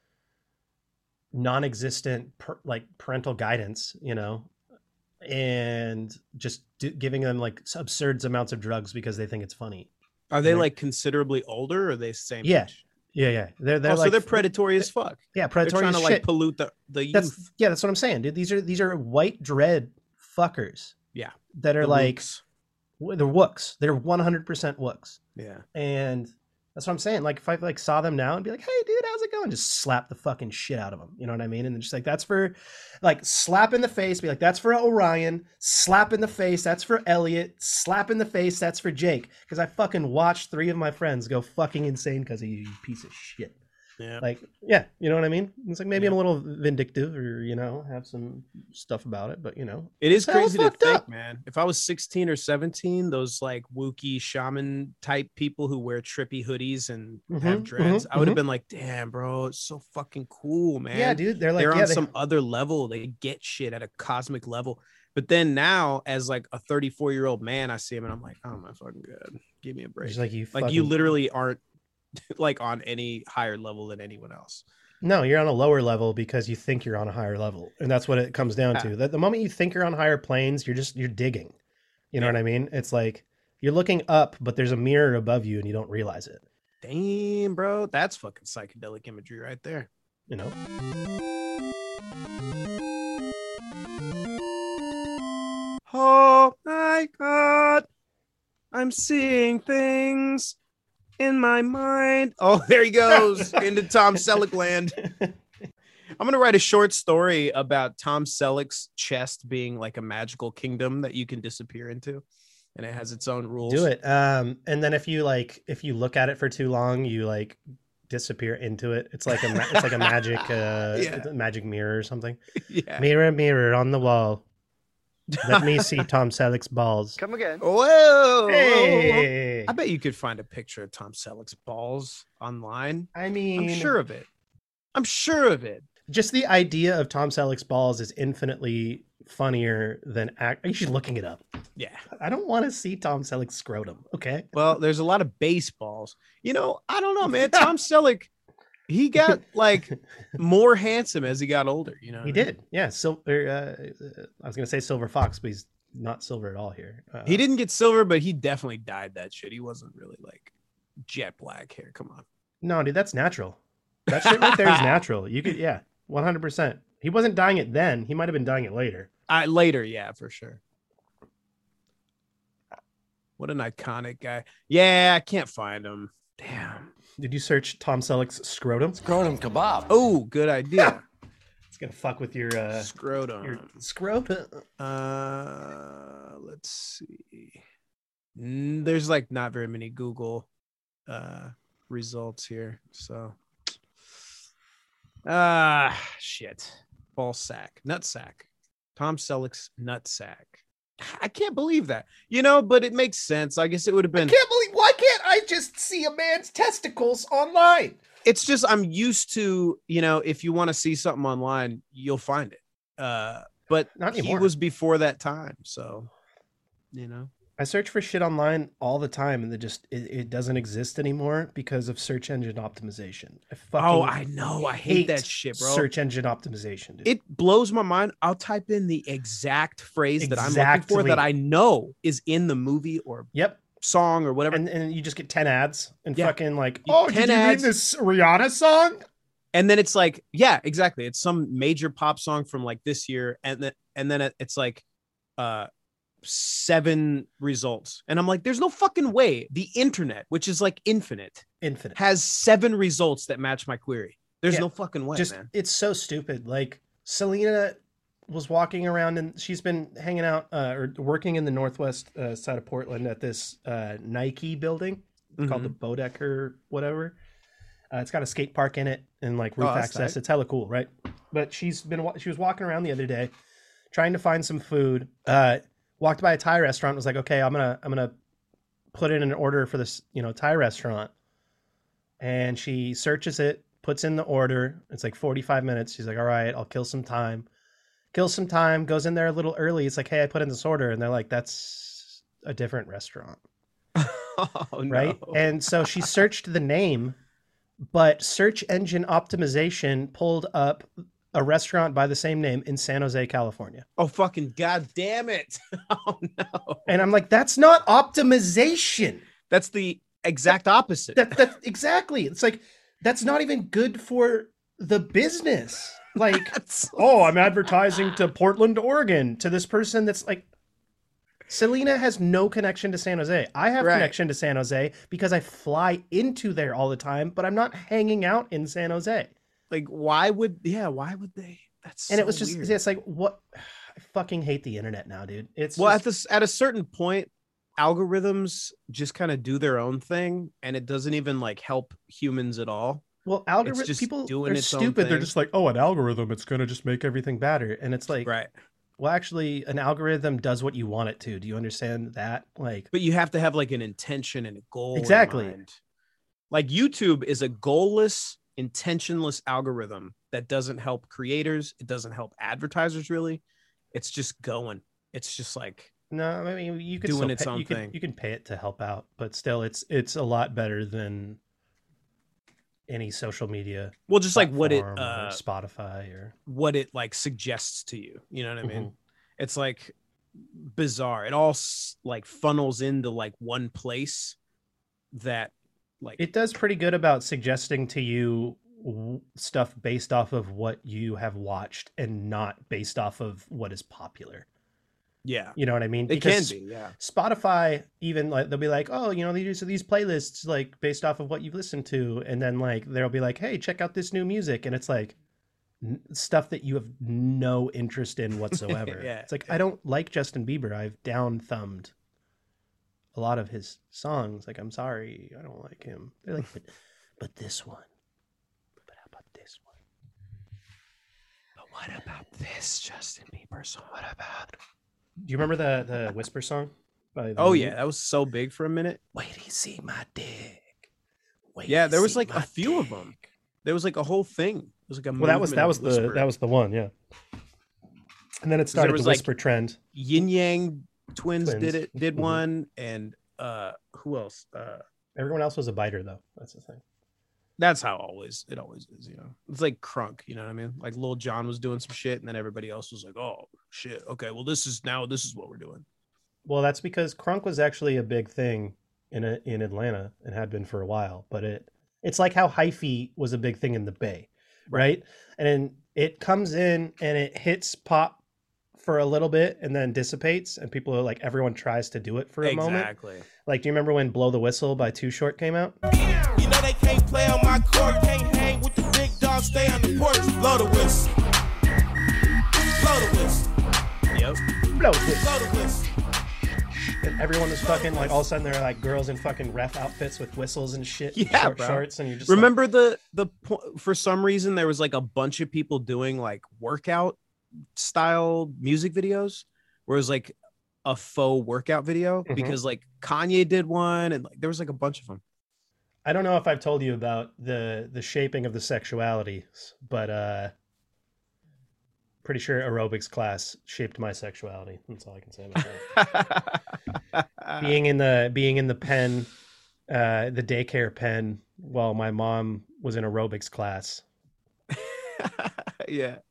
non-existent per, like parental guidance, you know, and just do, giving them like absurd amounts of drugs because they think it's funny. Are they Right. like considerably older or are they same Yeah. age? Yeah, yeah. They're they're Oh, so like they're predatory as fuck. Yeah, They're predatory trying as to like shit. pollute the, the youth. That's yeah, that's what I'm saying, dude. These are these are white dread fuckers Yeah. that are The like wooks. w- they're wooks. They're one hundred percent wooks. Yeah. And that's what I'm saying. Like if I like saw them now and be like, "Hey, dude, how's it going?" Just slap the fucking shit out of them. You know what I mean? And just like that's for, like slap in the face. Be like, "That's for Orion." Slap in the face. That's for Elliot. Slap in the face. That's for Jake. Because I fucking watched three of my friends go fucking insane because of you, you piece of shit. Yeah. Like, yeah, you know what I mean? It's like maybe I'm a little vindictive or you know have some stuff about it, but you know, It is it's hella crazy to fucked think, up. man. If I was sixteen or seventeen, those like Wookiee shaman type people who wear trippy hoodies and have Mhm, dreads, mhm, I would have mhm. been like, damn, bro, it's so fucking cool, man. Yeah, dude. They're like, They're yeah, on they- some other level. They get shit at a cosmic level. But then now, as like a thirty-four year old man, I see him and I'm like, oh my fucking god, give me a break. Just like you like you fucking- literally aren't like on any higher level than anyone else. No, you're on a lower level because you think you're on a higher level, and that's what it comes down to. That the moment you think you're on higher planes, you're just you're digging. You know what I mean? It's like you're looking up, but there's a mirror above you, and you don't realize it. Damn, bro, that's fucking psychedelic imagery right there. You know. Oh my god, I'm seeing things in my mind. Oh, there he goes into Tom Selleck land. I'm gonna write a short story about Tom Selleck's chest being like a magical kingdom that you can disappear into, and it has its own rules. Do it. Um, and then if you like, if you look at it for too long, you like disappear into it. It's like a ma- it's like a magic uh Yeah. it's a magic mirror or something. Yeah. Mirror, mirror on the wall. Let me see Tom Selleck's balls. Come again. Whoa! Hey. I bet you could find a picture of Tom Selleck's balls online. I mean, I'm sure of it. I'm sure of it. Just the idea of Tom Selleck's balls is infinitely funnier than act. You should looking it up. Yeah. I don't want to see Tom Selleck's scrotum. Okay. Well, there's a lot of baseballs. You know, I don't know, man. Tom Selleck, he got like more handsome as he got older. You know, He did. Yeah. So uh, I was gonna say Silver Fox, but he's not silver at all here. Uh, He didn't get silver, but he definitely dyed that shit. He wasn't really like jet black hair. Come on. No, dude, that's natural. That shit right there is natural. You could, yeah, one hundred percent. He wasn't dyeing it then. He might have been dyeing it later. Uh, later, yeah, for sure. What an iconic guy. Yeah, I can't find him. Damn. Did you search Tom Selleck's scrotum? Scrotum kebab. Oh, good idea. It's gonna fuck with your uh, Scrotum. your scrotum. Uh, let's see. Mm, There's like not very many Google uh results here. So, ah, shit. Ball sack, nut sack. Tom Selleck's nut sack. I can't believe that. You know, but it makes sense. I guess it would have been. Can't believe, why can't I just see a man's testicles online? It's just I'm used to, you know, if you want to see something online, you'll find it. Uh, but Not he anymore. was before that time, so you know. I search for shit online all the time, and it just it, it doesn't exist anymore because of search engine optimization. I fucking Oh, I know. I hate that shit, bro. Search engine optimization. Dude. It blows my mind. I'll type in the exact phrase that I'm looking Exactly. for that I know is in the movie or Yep. song or whatever. And And, and you just get ten ads and Yeah. fucking like, You- oh, ten did you read ads. this Rihanna song? then it's like, yeah, exactly. It's some major pop song from like this year. And then, and then it- it's like uh, seven results. And I'm like, there's no fucking way the internet, which is like infinite, Infinite. has seven results that match my query. There's Yeah. no fucking way, Just man. it's so stupid. Like Selena was walking around and she's been hanging out uh, or working in the northwest uh, side of Portland at this uh, Nike building called the Mhm. Bodecker whatever. Uh, it's got a skate park in it and like roof Oh, that's access. tight. It's hella cool, right? But she's been wa- she was walking around the other day trying to find some food. Uh, walked by a Thai restaurant. Was like, okay, I'm gonna I'm gonna put in an order for this you know Thai restaurant. And she searches it, puts in the order. It's like forty-five minutes. She's like, all right, I'll kill some time. Kills some time, goes in there a little early. It's like, hey, I put in this order. And they're like, that's a different restaurant. Oh, Right. no. And so she searched the name, but search engine optimization pulled up a restaurant by the same name in San Jose, California. Oh, fucking god damn it. Oh, no. And I'm like, that's not optimization. That's the exact opposite. That, that exactly. It's like, that's not even good for the business. Like, That's- oh, I'm advertising to Portland, Oregon, to this person that's like, Selena has no connection to San Jose. I have Right. connection to San Jose because I fly into there all the time, but I'm not hanging out in San Jose. Like, why would, yeah, why would they? That's And it so was just, weird. it's like, what? I fucking hate the internet now, dude. It's Well, just- at this, at a certain point, algorithms just kind of do their own thing, and it doesn't even like help humans at all. well, algorithm just people doing are its own stupid. They're thing. just like, oh, an algorithm, it's going to just make everything better. And it's like, Right. well, actually, an algorithm does what you want it to. Do you understand that? Like, But you have to have like an intention and a goal. in Exactly. mind. Like YouTube is a goalless, intentionless algorithm that doesn't help creators. It doesn't help advertisers really. It's just going. It's just like, no, I mean, you could Doing still its pay, own you could, thing. You can pay it to help out, but still, it's it's a lot better than any social media. well, just like what it, platform or uh, Spotify or what it like suggests to you. You know what I mean? Mhm. It's like bizarre. It all s- like funnels into like one place that like it does pretty good about suggesting to you w- stuff based off of what you have watched and not based off of what is popular. yeah, You know what I mean? it can Because be. Yeah. Spotify, even like they'll be like, oh, you know, these are these playlists like based off of what you've listened to, and then like they'll be like, hey, check out this new music, and it's like n- stuff that you have no interest in whatsoever. Yeah, It's like I don't like Justin Bieber. I've down thumbed a lot of his songs. Like, I'm sorry, I don't like him. They're like, but but this one. But how about this one? But what about this Justin Bieber song? What about Do you remember the the Whisper song? By the Oh Moon? yeah, that was so big for a minute. Wait till you see my dick. Wait Yeah, till there you was see like a my few of them. dick. There was like a whole thing. It was like a Well, that was movement that of was the Whisper. that was the one, yeah. And then it there started was, the like, Whisper trend. Yin Yang twins, Twins. did it did Mhm. one, and uh who else? Uh Everyone else was a biter though. That's the thing. that's how always it always is, you know. It's like Crunk, you know what I mean? Like Lil Jon was doing some shit, and then everybody else was like, "Oh shit, okay, well this is now this is what we're doing." Well, that's because crunk was actually a big thing in a, in Atlanta and had been for a while. But it it's like how hyphy was a big thing in the Bay, right? And then it comes in and it hits pop for a little bit and then dissipates, and people are like, everyone tries to do it for a moment. Exactly. Like, do you remember when "Blow the Whistle" by Too Short came out? You know they can't play on my court, can't hang with the big dogs, stay on the porch, blow the whistle. Blow the whistle. Yep. Blow the whistle. Blow the whistle. And everyone was fucking like, all of a sudden, there are like girls in fucking ref outfits with whistles and shit, and Yeah, short bro. shorts, and you just like, Remember the the po- for some reason there was like a bunch of people doing like workout style music videos where it was like a faux workout video Mhm. because like Kanye did one, and like there was like a bunch of them. I don't know if I've told you about the the shaping of the sexualities, but uh pretty sure aerobics class shaped my sexuality. That's all I can say about that. being in the being in the pen, uh the daycare pen while my mom was in aerobics class. Yeah,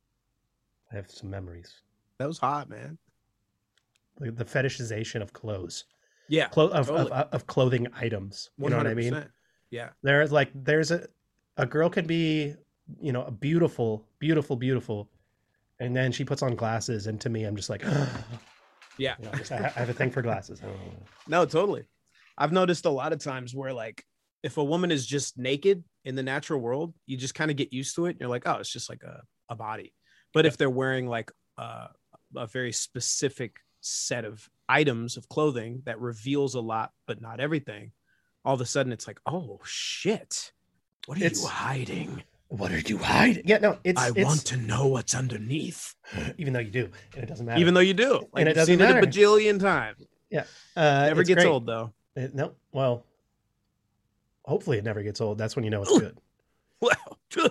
I have some memories. that was hot, man. Like the fetishization of clothes. Yeah, Clo- of, totally. of of clothing items. You know what I mean? one hundred percent. Yeah, There's like there's a a girl can be, you know, a beautiful, beautiful, beautiful, and then she puts on glasses, and to me, I'm just like, yeah. you know, just, I, I have a thing for glasses. I don't know. No, totally. I've noticed a lot of times where like if a woman is just naked in the natural world, you just kind of get used to it. And you're like, oh, it's just like a, a body. But if they're wearing like uh, a very specific set of items of clothing that reveals a lot, but not everything, all of a sudden it's like, oh shit, what are It's- you hiding? What are you hiding? Yeah, no, it's I it's, want to know what's underneath. even though you do, and it doesn't matter. Even though you do. Like, And it you've doesn't seen it matter. a bajillion times. yeah, uh, Never it's gets great. old though. It- no, well, hopefully it never gets old. That's when you know it's good. Well,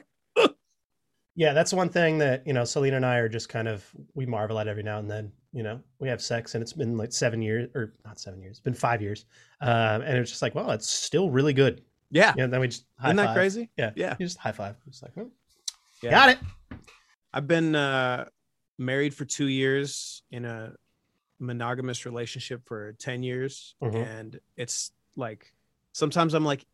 Yeah, that's one thing that, you know, Selena and I are just kind of, we marvel at every now and then. You know, we have sex and it's been like seven years, or not seven years, it's been five years. Um, and it's just like, well, it's still really good. yeah. Yeah, and then we just high Isn't that five. crazy? Yeah, Yeah. You just high five. It's like, oh, Yeah. got it. I've been uh, married for two years in a monogamous relationship for ten years. Mhm. And it's like, sometimes I'm like,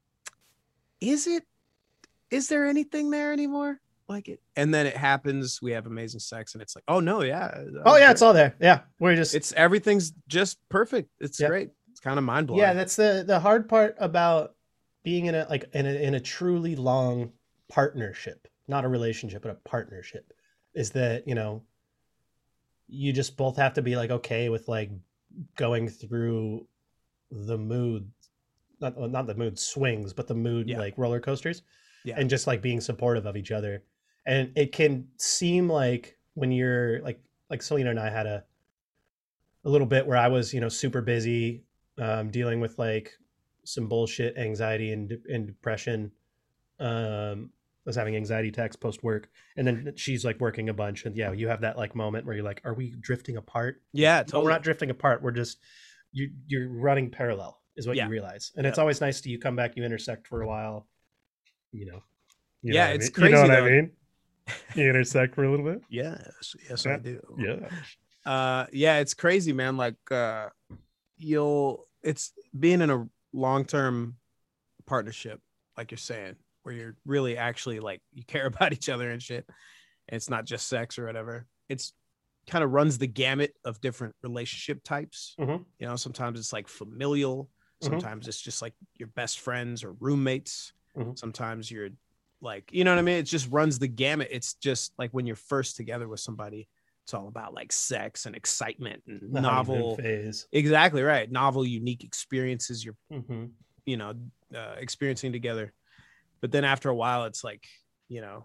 is it, is there anything there anymore? Like it. And then it happens. We have amazing sex and it's like, oh no. Yeah. Oh yeah, it's all there. Yeah, we're just it's everything's just perfect. It's Yeah. great. It's kind of mind blowing. yeah. That's the the hard part about being in a like in a in a truly long partnership, not a relationship, but a partnership, is that, you know, you just both have to be like okay with like going through the mood, not well, not the mood swings, but the mood Yeah. like roller coasters, Yeah. and just like being supportive of each other. And it can seem like when you're like like Selena and I had a a little bit where I was, you know, super busy um, dealing with like some bullshit anxiety and, de- and depression. Um, I was having anxiety attacks post work, and then she's like working a bunch, and yeah, you have that like moment where you're like, "Are we drifting apart?" Yeah. No, Totally. we're not drifting apart. We're just you you're running parallel, is what Yeah. you realize, and it's Yep. always nice to you come back, you intersect for a while, you know. You know Yeah, what I it's mean? crazy, You know what though. I mean? You intersect for a little bit. Yes. Yes, Yeah. I do. Yeah. uh yeah, it's crazy, man. Like uh you'll it's being in a long-term partnership, like you're saying, where you're really actually like you care about each other and shit, and it's not just sex or whatever. It's kind of runs the gamut of different relationship types. Mhm. You know, sometimes it's like familial, Mhm. sometimes it's just like your best friends or roommates. Mhm. Sometimes you're like, you know what I mean? It just runs the gamut. It's just like when you're first together with somebody, it's all about like sex and excitement and The honeymoon novel. phase. Exactly right. Novel, unique experiences you're, Mm-hmm. you know, uh, experiencing together. But then after a while, it's like, you know,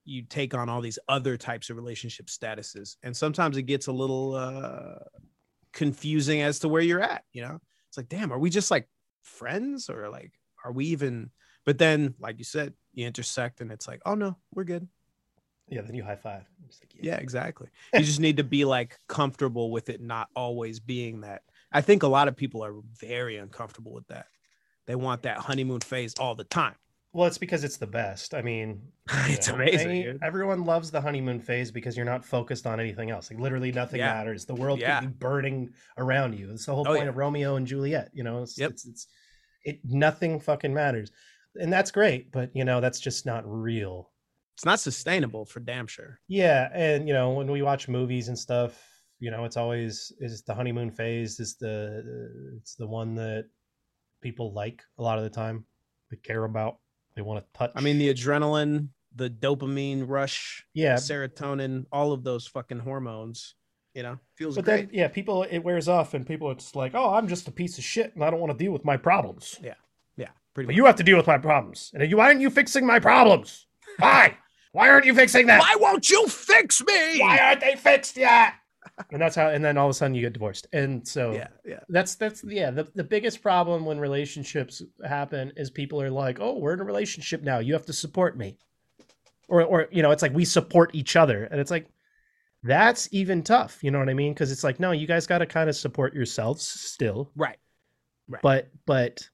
you take on all these other types of relationship statuses, and sometimes it gets a little uh confusing as to where you're at. You know, it's like, damn, are we just like friends, or like are we even? But then, like you said, you intersect and it's like, oh no, we're good. Yeah, then you high five. Like, yeah. yeah exactly. You just need to be like comfortable with it not always being that. I think a lot of people are very uncomfortable with that. They want that honeymoon phase all the time. Well, it's because it's the best. I mean, it's know, amazing. I, everyone loves the honeymoon phase because you're not focused on anything else. Like literally nothing yeah. matters. The world yeah. could be burning around you. It's the whole oh, point yeah. of Romeo and Juliet. You know, it's, yep. it's, it's it. Nothing fucking matters, and that's great. But you know, that's just not real. It's not sustainable for damn sure. Yeah, and you know, when we watch movies and stuff, you know, it's always is the honeymoon phase is the it's the one that people like a lot of the time. They care about. They want to touch. I mean, the adrenaline, the dopamine rush, yeah, serotonin, all of those fucking hormones, you know, feels but great. Then, yeah, people, it wears off and people are just like, oh, I'm just a piece of shit and I don't want to deal with my problems. Yeah. Yeah. Pretty but much. You have to deal with my problems. And you, why aren't you fixing my problems? Why? Why aren't you fixing that? Why won't you fix me? Why aren't they fixed yet? And that's how, and then all of a sudden you get divorced. And so yeah, yeah. that's, that's, yeah, the, the biggest problem when relationships happen is people are like, oh, we're in a relationship now. You have to support me. Or, or, you know, it's like we support each other. And it's like, that's even tough. You know what I mean? Because it's like, no, you guys got to kind of support yourselves still. Right. Right. But, but,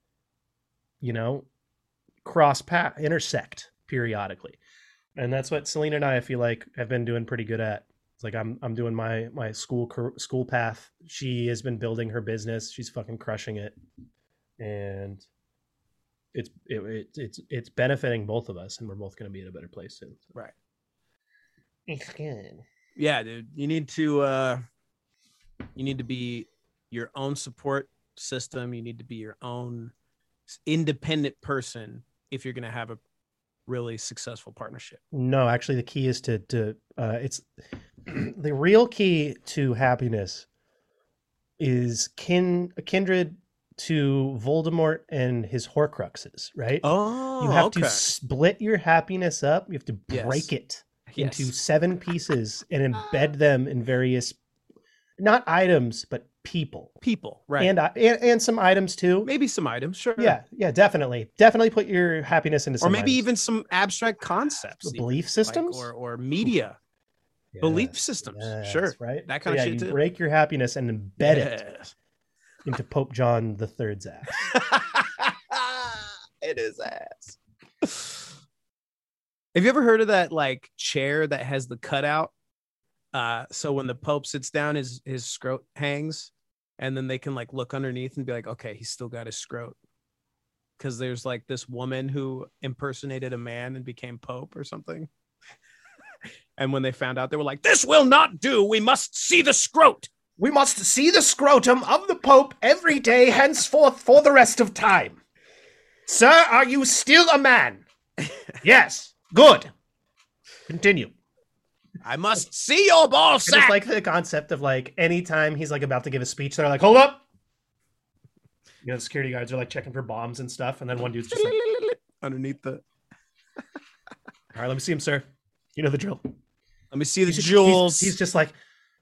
you know, cross path, intersect periodically. And that's what Selena and I, I feel like, have been doing pretty good at. It's like I'm I'm doing my my school school path. She has been building her business. She's fucking crushing it, and it's it, it it's it's benefiting both of us, and we're both going to be in a better place soon. So. Right. It's good. Yeah, dude. You need to uh, you need to be your own support system. You need to be your own independent person if you're going to have a really successful partnership. No, actually, the key is to to uh, it's the real key to happiness is kin kindred to Voldemort and his Horcruxes, right? Oh, you have okay. to split your happiness up. You have to break yes. it yes. into seven pieces and embed them in various, not items, but people. People, right? And, uh, and and some items too. Maybe some items, sure. Yeah, yeah, definitely, definitely put your happiness into some or maybe items. even some abstract concepts, belief even, systems, like, or or media yes, belief systems. yes, Sure, right. That kind so of yeah, shit you too. Break your happiness and embed yes. it into Pope John the Third's ass. It is ass. Have you ever heard of that like chair that has the cutout? Uh, so when the Pope sits down, his his scrot hangs. And then they can like look underneath and be like, okay, he's still got his scrot. Because there's like this woman who impersonated a man and became Pope or something. And when they found out, they were like, this will not do. We must see the scrot. We must see the scrotum of the Pope every day henceforth for the rest of time. Sir, are you still a man? Yes. Good. Continue. I must see your ball sack. It's like the concept of like anytime he's like about to give a speech, they're like, hold up. You know, the security guards are like checking for bombs and stuff. And then one dude's just like underneath the. All right, let me see him, sir. You know the drill. Let me see the he's, jewels. He's, he's just like,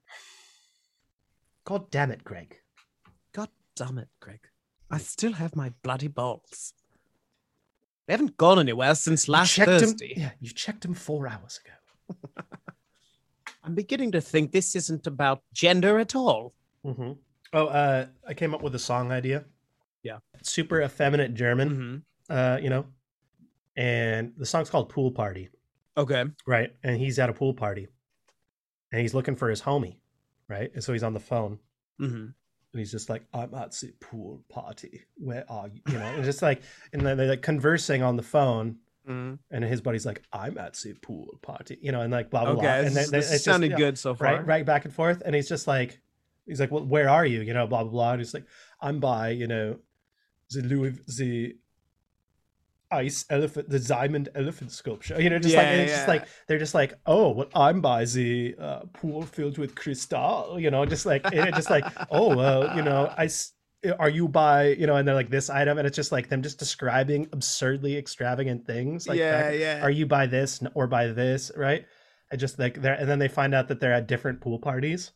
God damn it, Greg. God damn it, Greg. I still have my bloody balls. They haven't gone anywhere since last Thursday. Him, yeah, you checked him four hours ago. I'm beginning to think this isn't about gender at all. Mm-hmm. Oh, uh, I came up with a song idea. Yeah. Super effeminate German, mm-hmm. uh, you know, and the song's called Pool Party. Okay. Right. And he's at a pool party and he's looking for his homie. Right. And so he's on the phone mm-hmm. and he's just like, I'm at the pool party. Where are you? You know, and just like, and then they're like conversing on the phone. Mm-hmm. And his buddy's like, I'm at the pool party, you know, and like blah, blah, okay, blah. And this, then, this it's sounded just, good so far. Right, right, back and forth. And he's just like, he's like, well, where are you? You know, blah, blah, blah. And he's like, I'm by, you know, the Louis, the ice elephant, the diamond elephant sculpture. You know, just yeah, like, and it's yeah. just like, they're just like, oh, well, I'm by the uh, pool filled with crystal, you know, just like, and it's just like, oh, well, you know, I, are you by, you know, and they're like this item, and it's just like them just describing absurdly extravagant things. Like, Yeah, back- yeah. Are you by this or by this, right? I just like they're, and then they find out that they're at different pool parties,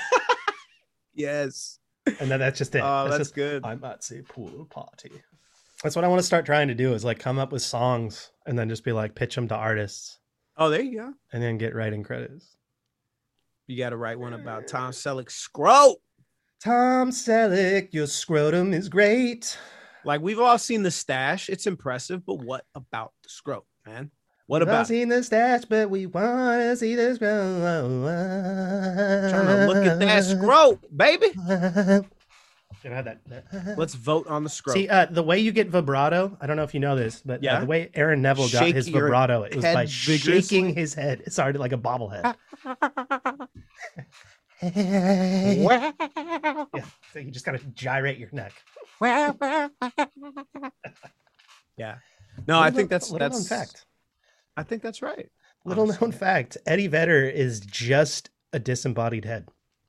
Yes. and then that's just it. Oh, that's just, good. I'm at a pool party. That's what I want to start trying to do is like come up with songs and then just be like pitch them to artists Oh, there you go. and then get writing credits. You got to write one about Tom Selleck's scrote. Tom Selleck, your scrotum is great. Like, we've all seen the stash. It's impressive, but what about the scrote, man? What We've all about it? seen the stash, but we want to see the scrotum. Trying to look at that scrote, baby. Should have that. that- Let's vote on the scrote. See, uh, the way you get vibrato, I don't know if you know this, but Yeah? uh, the way Aaron Neville got Shake his your vibrato, it was head by vigorously? shaking his head. It started like a bobblehead. Yeah, so you just gotta gyrate your neck. Yeah. No, I Little think known- that's little that's known fact. I think that's right. Little honestly. known fact: Eddie Vedder is just a disembodied head.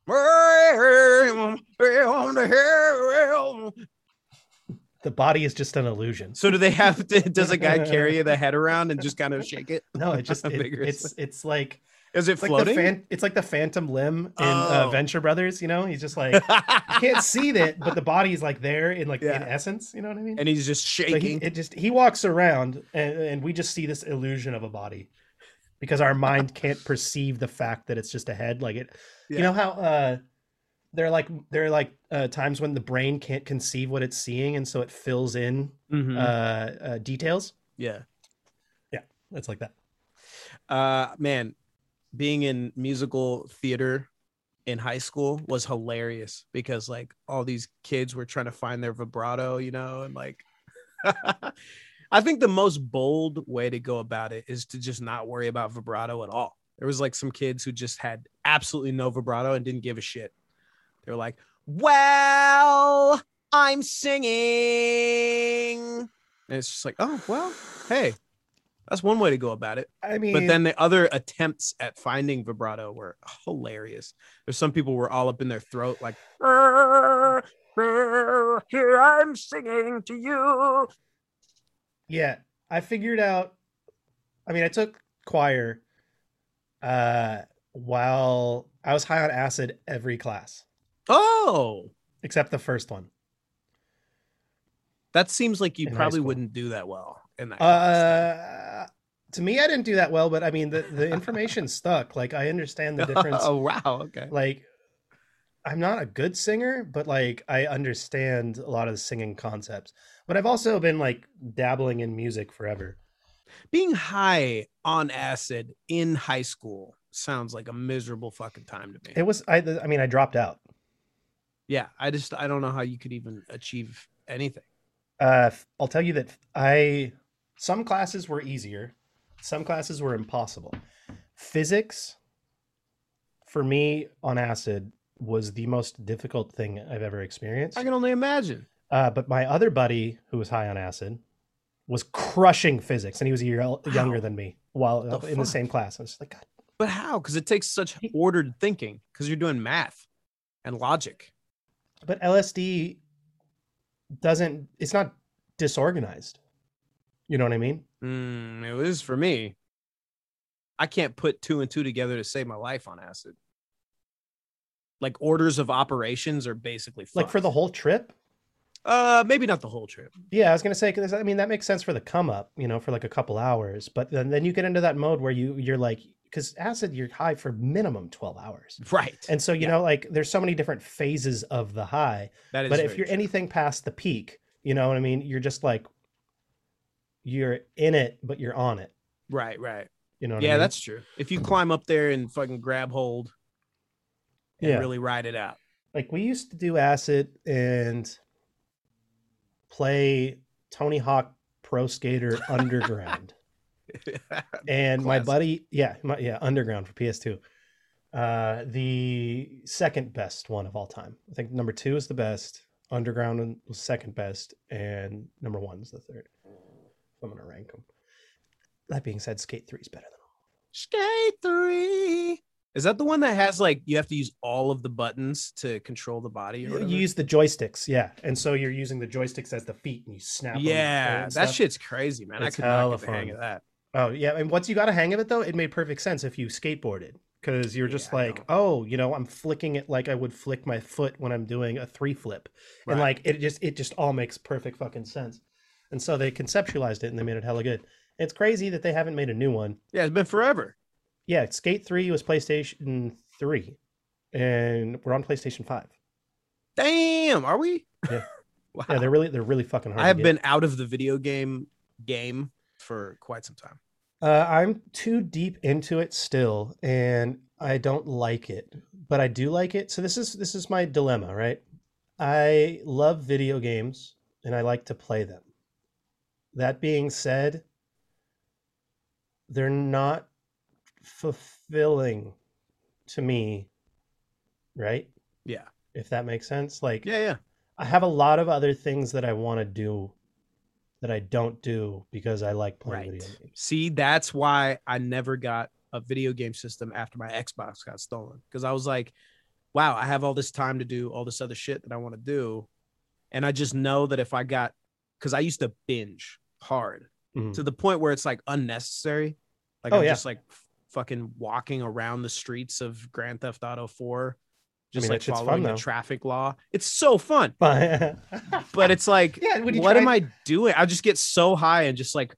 The body is just an illusion. So do they have to? Does a guy carry the head around and just kind of shake it? No, it just it, Vigorously. it's it's like Is it it's like floating? the fan, it's like the Phantom Limb in uh, Oh. Venture Brothers. You know, he's just like you can't see it, but the body's like there in like in Yeah. essence. You know what I mean? And he's just So he, shaking. it just he walks around and, and we just see this illusion of a body because our mind can't perceive the fact that it's just a head. Like it, you Yeah. know how uh, there are like there are like uh, times when the brain can't conceive what it's seeing, and so it fills in Mhm. uh, uh, details. yeah. Yeah, it's like that. Uh, man, being in musical theater in high school was hilarious because like all these kids were trying to find their vibrato, you know, and like I think the most bold way to go about it is to just not worry about vibrato at all. There was like some kids who just had absolutely no vibrato and didn't give a shit. They were like, well, I'm singing. And it's just like, oh, well, hey, that's one way to go about it. I mean, But then the other attempts at finding vibrato were hilarious. There's some people were all up in their throat, like, here I'm singing to you. yeah, I figured out. I mean, I took choir uh, while I was high on acid every class Oh, except the first one. that seems like you In high probably school. wouldn't do that well in that class. Uh, to me, I didn't do that well, but I mean, the, the information stuck. Like, I understand the difference. Oh, wow. Okay. Like, I'm not a good singer, but like, I understand a lot of the singing concepts. But I've also been like dabbling in music forever. Being high on acid in high school sounds like a miserable fucking time to me. It was, I, I mean, I dropped out. Yeah, I just I don't know how you could even achieve anything. Uh, I'll tell you that I, some classes were easier, some classes were impossible. Physics, for me on acid, was the most difficult thing I've ever experienced. I can only imagine. Uh, but my other buddy who was high on acid was crushing physics, and he was a year el- younger than me while The in the fuck? same class. I was just like, God. But how? Because it takes such ordered thinking. Because you're doing math and logic. But L S D doesn't, it's not disorganized. You know what I mean? Mm, it is for me. I can't put two and two together to save my life on acid. Like orders of operations are basically Like for fucked. the whole trip. uh maybe not the whole trip. Yeah, I was gonna say, because I mean that makes sense for the come up, you know, for like a couple hours. But then, then you get into that mode where you you're like, because acid, you're high for minimum twelve hours, Right. and so you Yeah. know, like there's so many different phases of the high. That is But if very you're true. anything past the peak, you know what I mean, you're just like, you're in it, but you're on it. Right, right. You know what Yeah, I mean? that's true. If you climb up there and fucking grab hold and Yeah. really ride it out. Like we used to do acid and play Tony Hawk Pro Skater Underground. And my Classic. buddy, yeah, my, yeah, Underground for P S two. Uh, the second best one of all time. I think number two is the best. Underground was second best, and number one is the third. I'm gonna rank them. That being said, Skate three is better than all. Skate three. Is that the one that has like you have to use all of the buttons to control the body? Or You whatever? use the joysticks, yeah, and so you're using the joysticks as the feet, and you snap. them Yeah, and that stuff. shit's crazy, man. It's I could not hella get the hang fun. of that. Oh yeah, and once you got a hang of it though, it made perfect sense if you skateboarded, because you're just Yeah, I like, know. oh, you know, I'm flicking it like I would flick my foot when I'm doing a three flip, and Right. like it just it just all makes perfect fucking sense. And so they conceptualized it and they made it hella good. It's crazy that they haven't made a new one. Yeah, it's been forever. Yeah, Skate three was PlayStation three, and we're on PlayStation five. Damn, are we? Yeah. Wow. Yeah, they're really they're really fucking hard. I have to been get. out of the video game game for quite some time. Uh, I'm too deep into it still, and I don't like it, but I do like it. So this is this is my dilemma, right? I love video games and I like to play them. That being said, they're not fulfilling to me, right? Yeah. If that makes sense. Like, Yeah, yeah. I have a lot of other things that I want to do that I don't do because I like playing Right. video games. See, that's why I never got a video game system after my Xbox got stolen. Because I was like, wow, I have all this time to do all this other shit that I want to do. And I just know that if I got, because I used to binge hard Mhm. to the point where it's like unnecessary. Like Oh, I'm yeah. just like f- fucking walking around the streets of Grand Theft Auto four, just mean, like that shit's fun, following the though. traffic law. It's so fun. But But it's like, Yeah, when you what try am and- I doing? I just get so high and just like,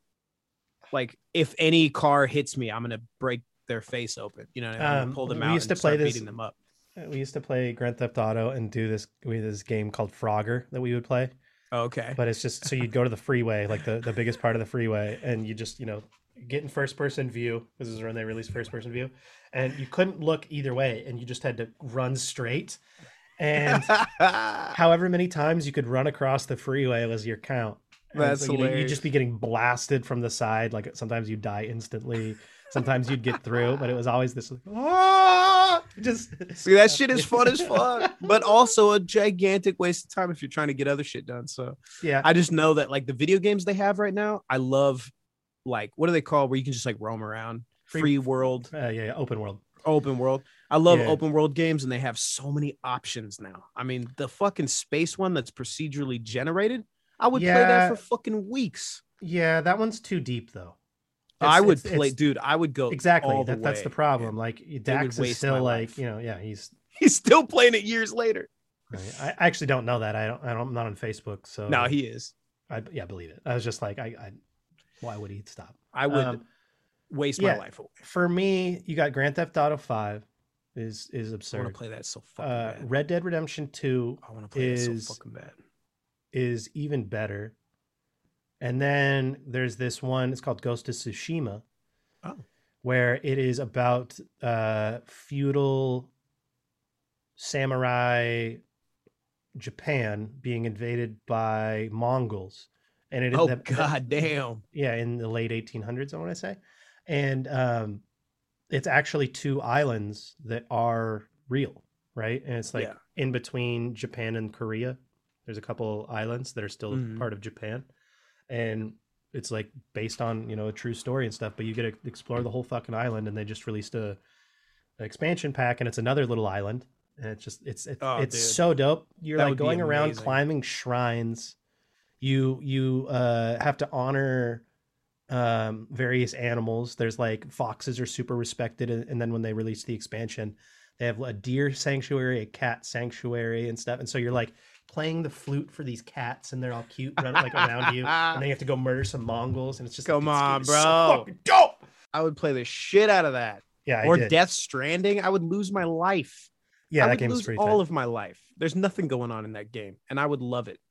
like if any car hits me, I'm gonna break their face open. You know, what I mean? I'm Um, gonna pull them we out used and to play start this- beating them up. we used to play Grand Theft Auto and do this with this game called Frogger that we would play. Okay. But it's just so you'd go to the freeway, like the, the biggest part of the freeway, and you just, you know, get in first person view. This is when they released first person view. And you couldn't look either way, and you just had to run straight. And however many times you could run across the freeway was your count. And That's so, you know, you'd hilarious. just be getting blasted from the side. Like sometimes you'd die instantly. Sometimes you'd get through, but it was always this like, "Ah!" just See, that shit is fun as fuck, but also a gigantic waste of time if you're trying to get other shit done. So yeah. I just know that like the video games they have right now, I love like what do they call where you can just like roam around? Free- Free world, Uh, yeah, yeah, open world. open world. I love Yeah. open world games and they have so many options now. I mean, the fucking space one that's procedurally generated, I would play Yeah. that for fucking weeks. Yeah, that one's too deep though. I It's- would it's- play, it's- dude. I would go Exactly. all the That, that's the way. problem. Like Dax is waste still my like, life. you know, yeah, he's. He's still playing it years later. I I actually don't know that. I don't. I don't I'm not on Facebook, so No, he is. I yeah, believe it. I was just like, I. I why would he stop? I would Um, waste yeah, my life away. For me, you got Grand Theft Auto Five, is is I want absurd. to play that so fucking Uh, bad. Red Dead Redemption Two I want to play that is so fucking bad. is even better. And then there's this one. It's called Ghost of Tsushima. Oh. Where it is about uh, feudal samurai Japan being invaded by Mongols, and it is Oh that- that- god damn. yeah, in the late eighteen hundreds, I want to say, and um, it's actually two islands that are real, right? And it's like Yeah. in between Japan and Korea. There's a couple islands that are still Mhm. part of Japan, and it's like based on, you know, a true story and stuff. But you get to explore the whole fucking island, and they just released a an expansion pack, and it's another little island, and it's just it's it's, Oh, it's dude. so dope. You're That like would be going around amazing. climbing shrines. You you uh, have to honor um, various animals. There's like foxes are super respected, and, and then when they release the expansion, they have a deer sanctuary, a cat sanctuary, and stuff. And so you're like playing the flute for these cats, and they're all cute, running like around you, and then you have to go murder some Mongols, and it's just Come like, on, it's, it's so bro. fucking dope. I would play the shit out of that. Yeah, I or did. Death Stranding. I would lose my life. Yeah, I that would game's lose pretty all tight. of my life. There's nothing going on in that game, and I would love it.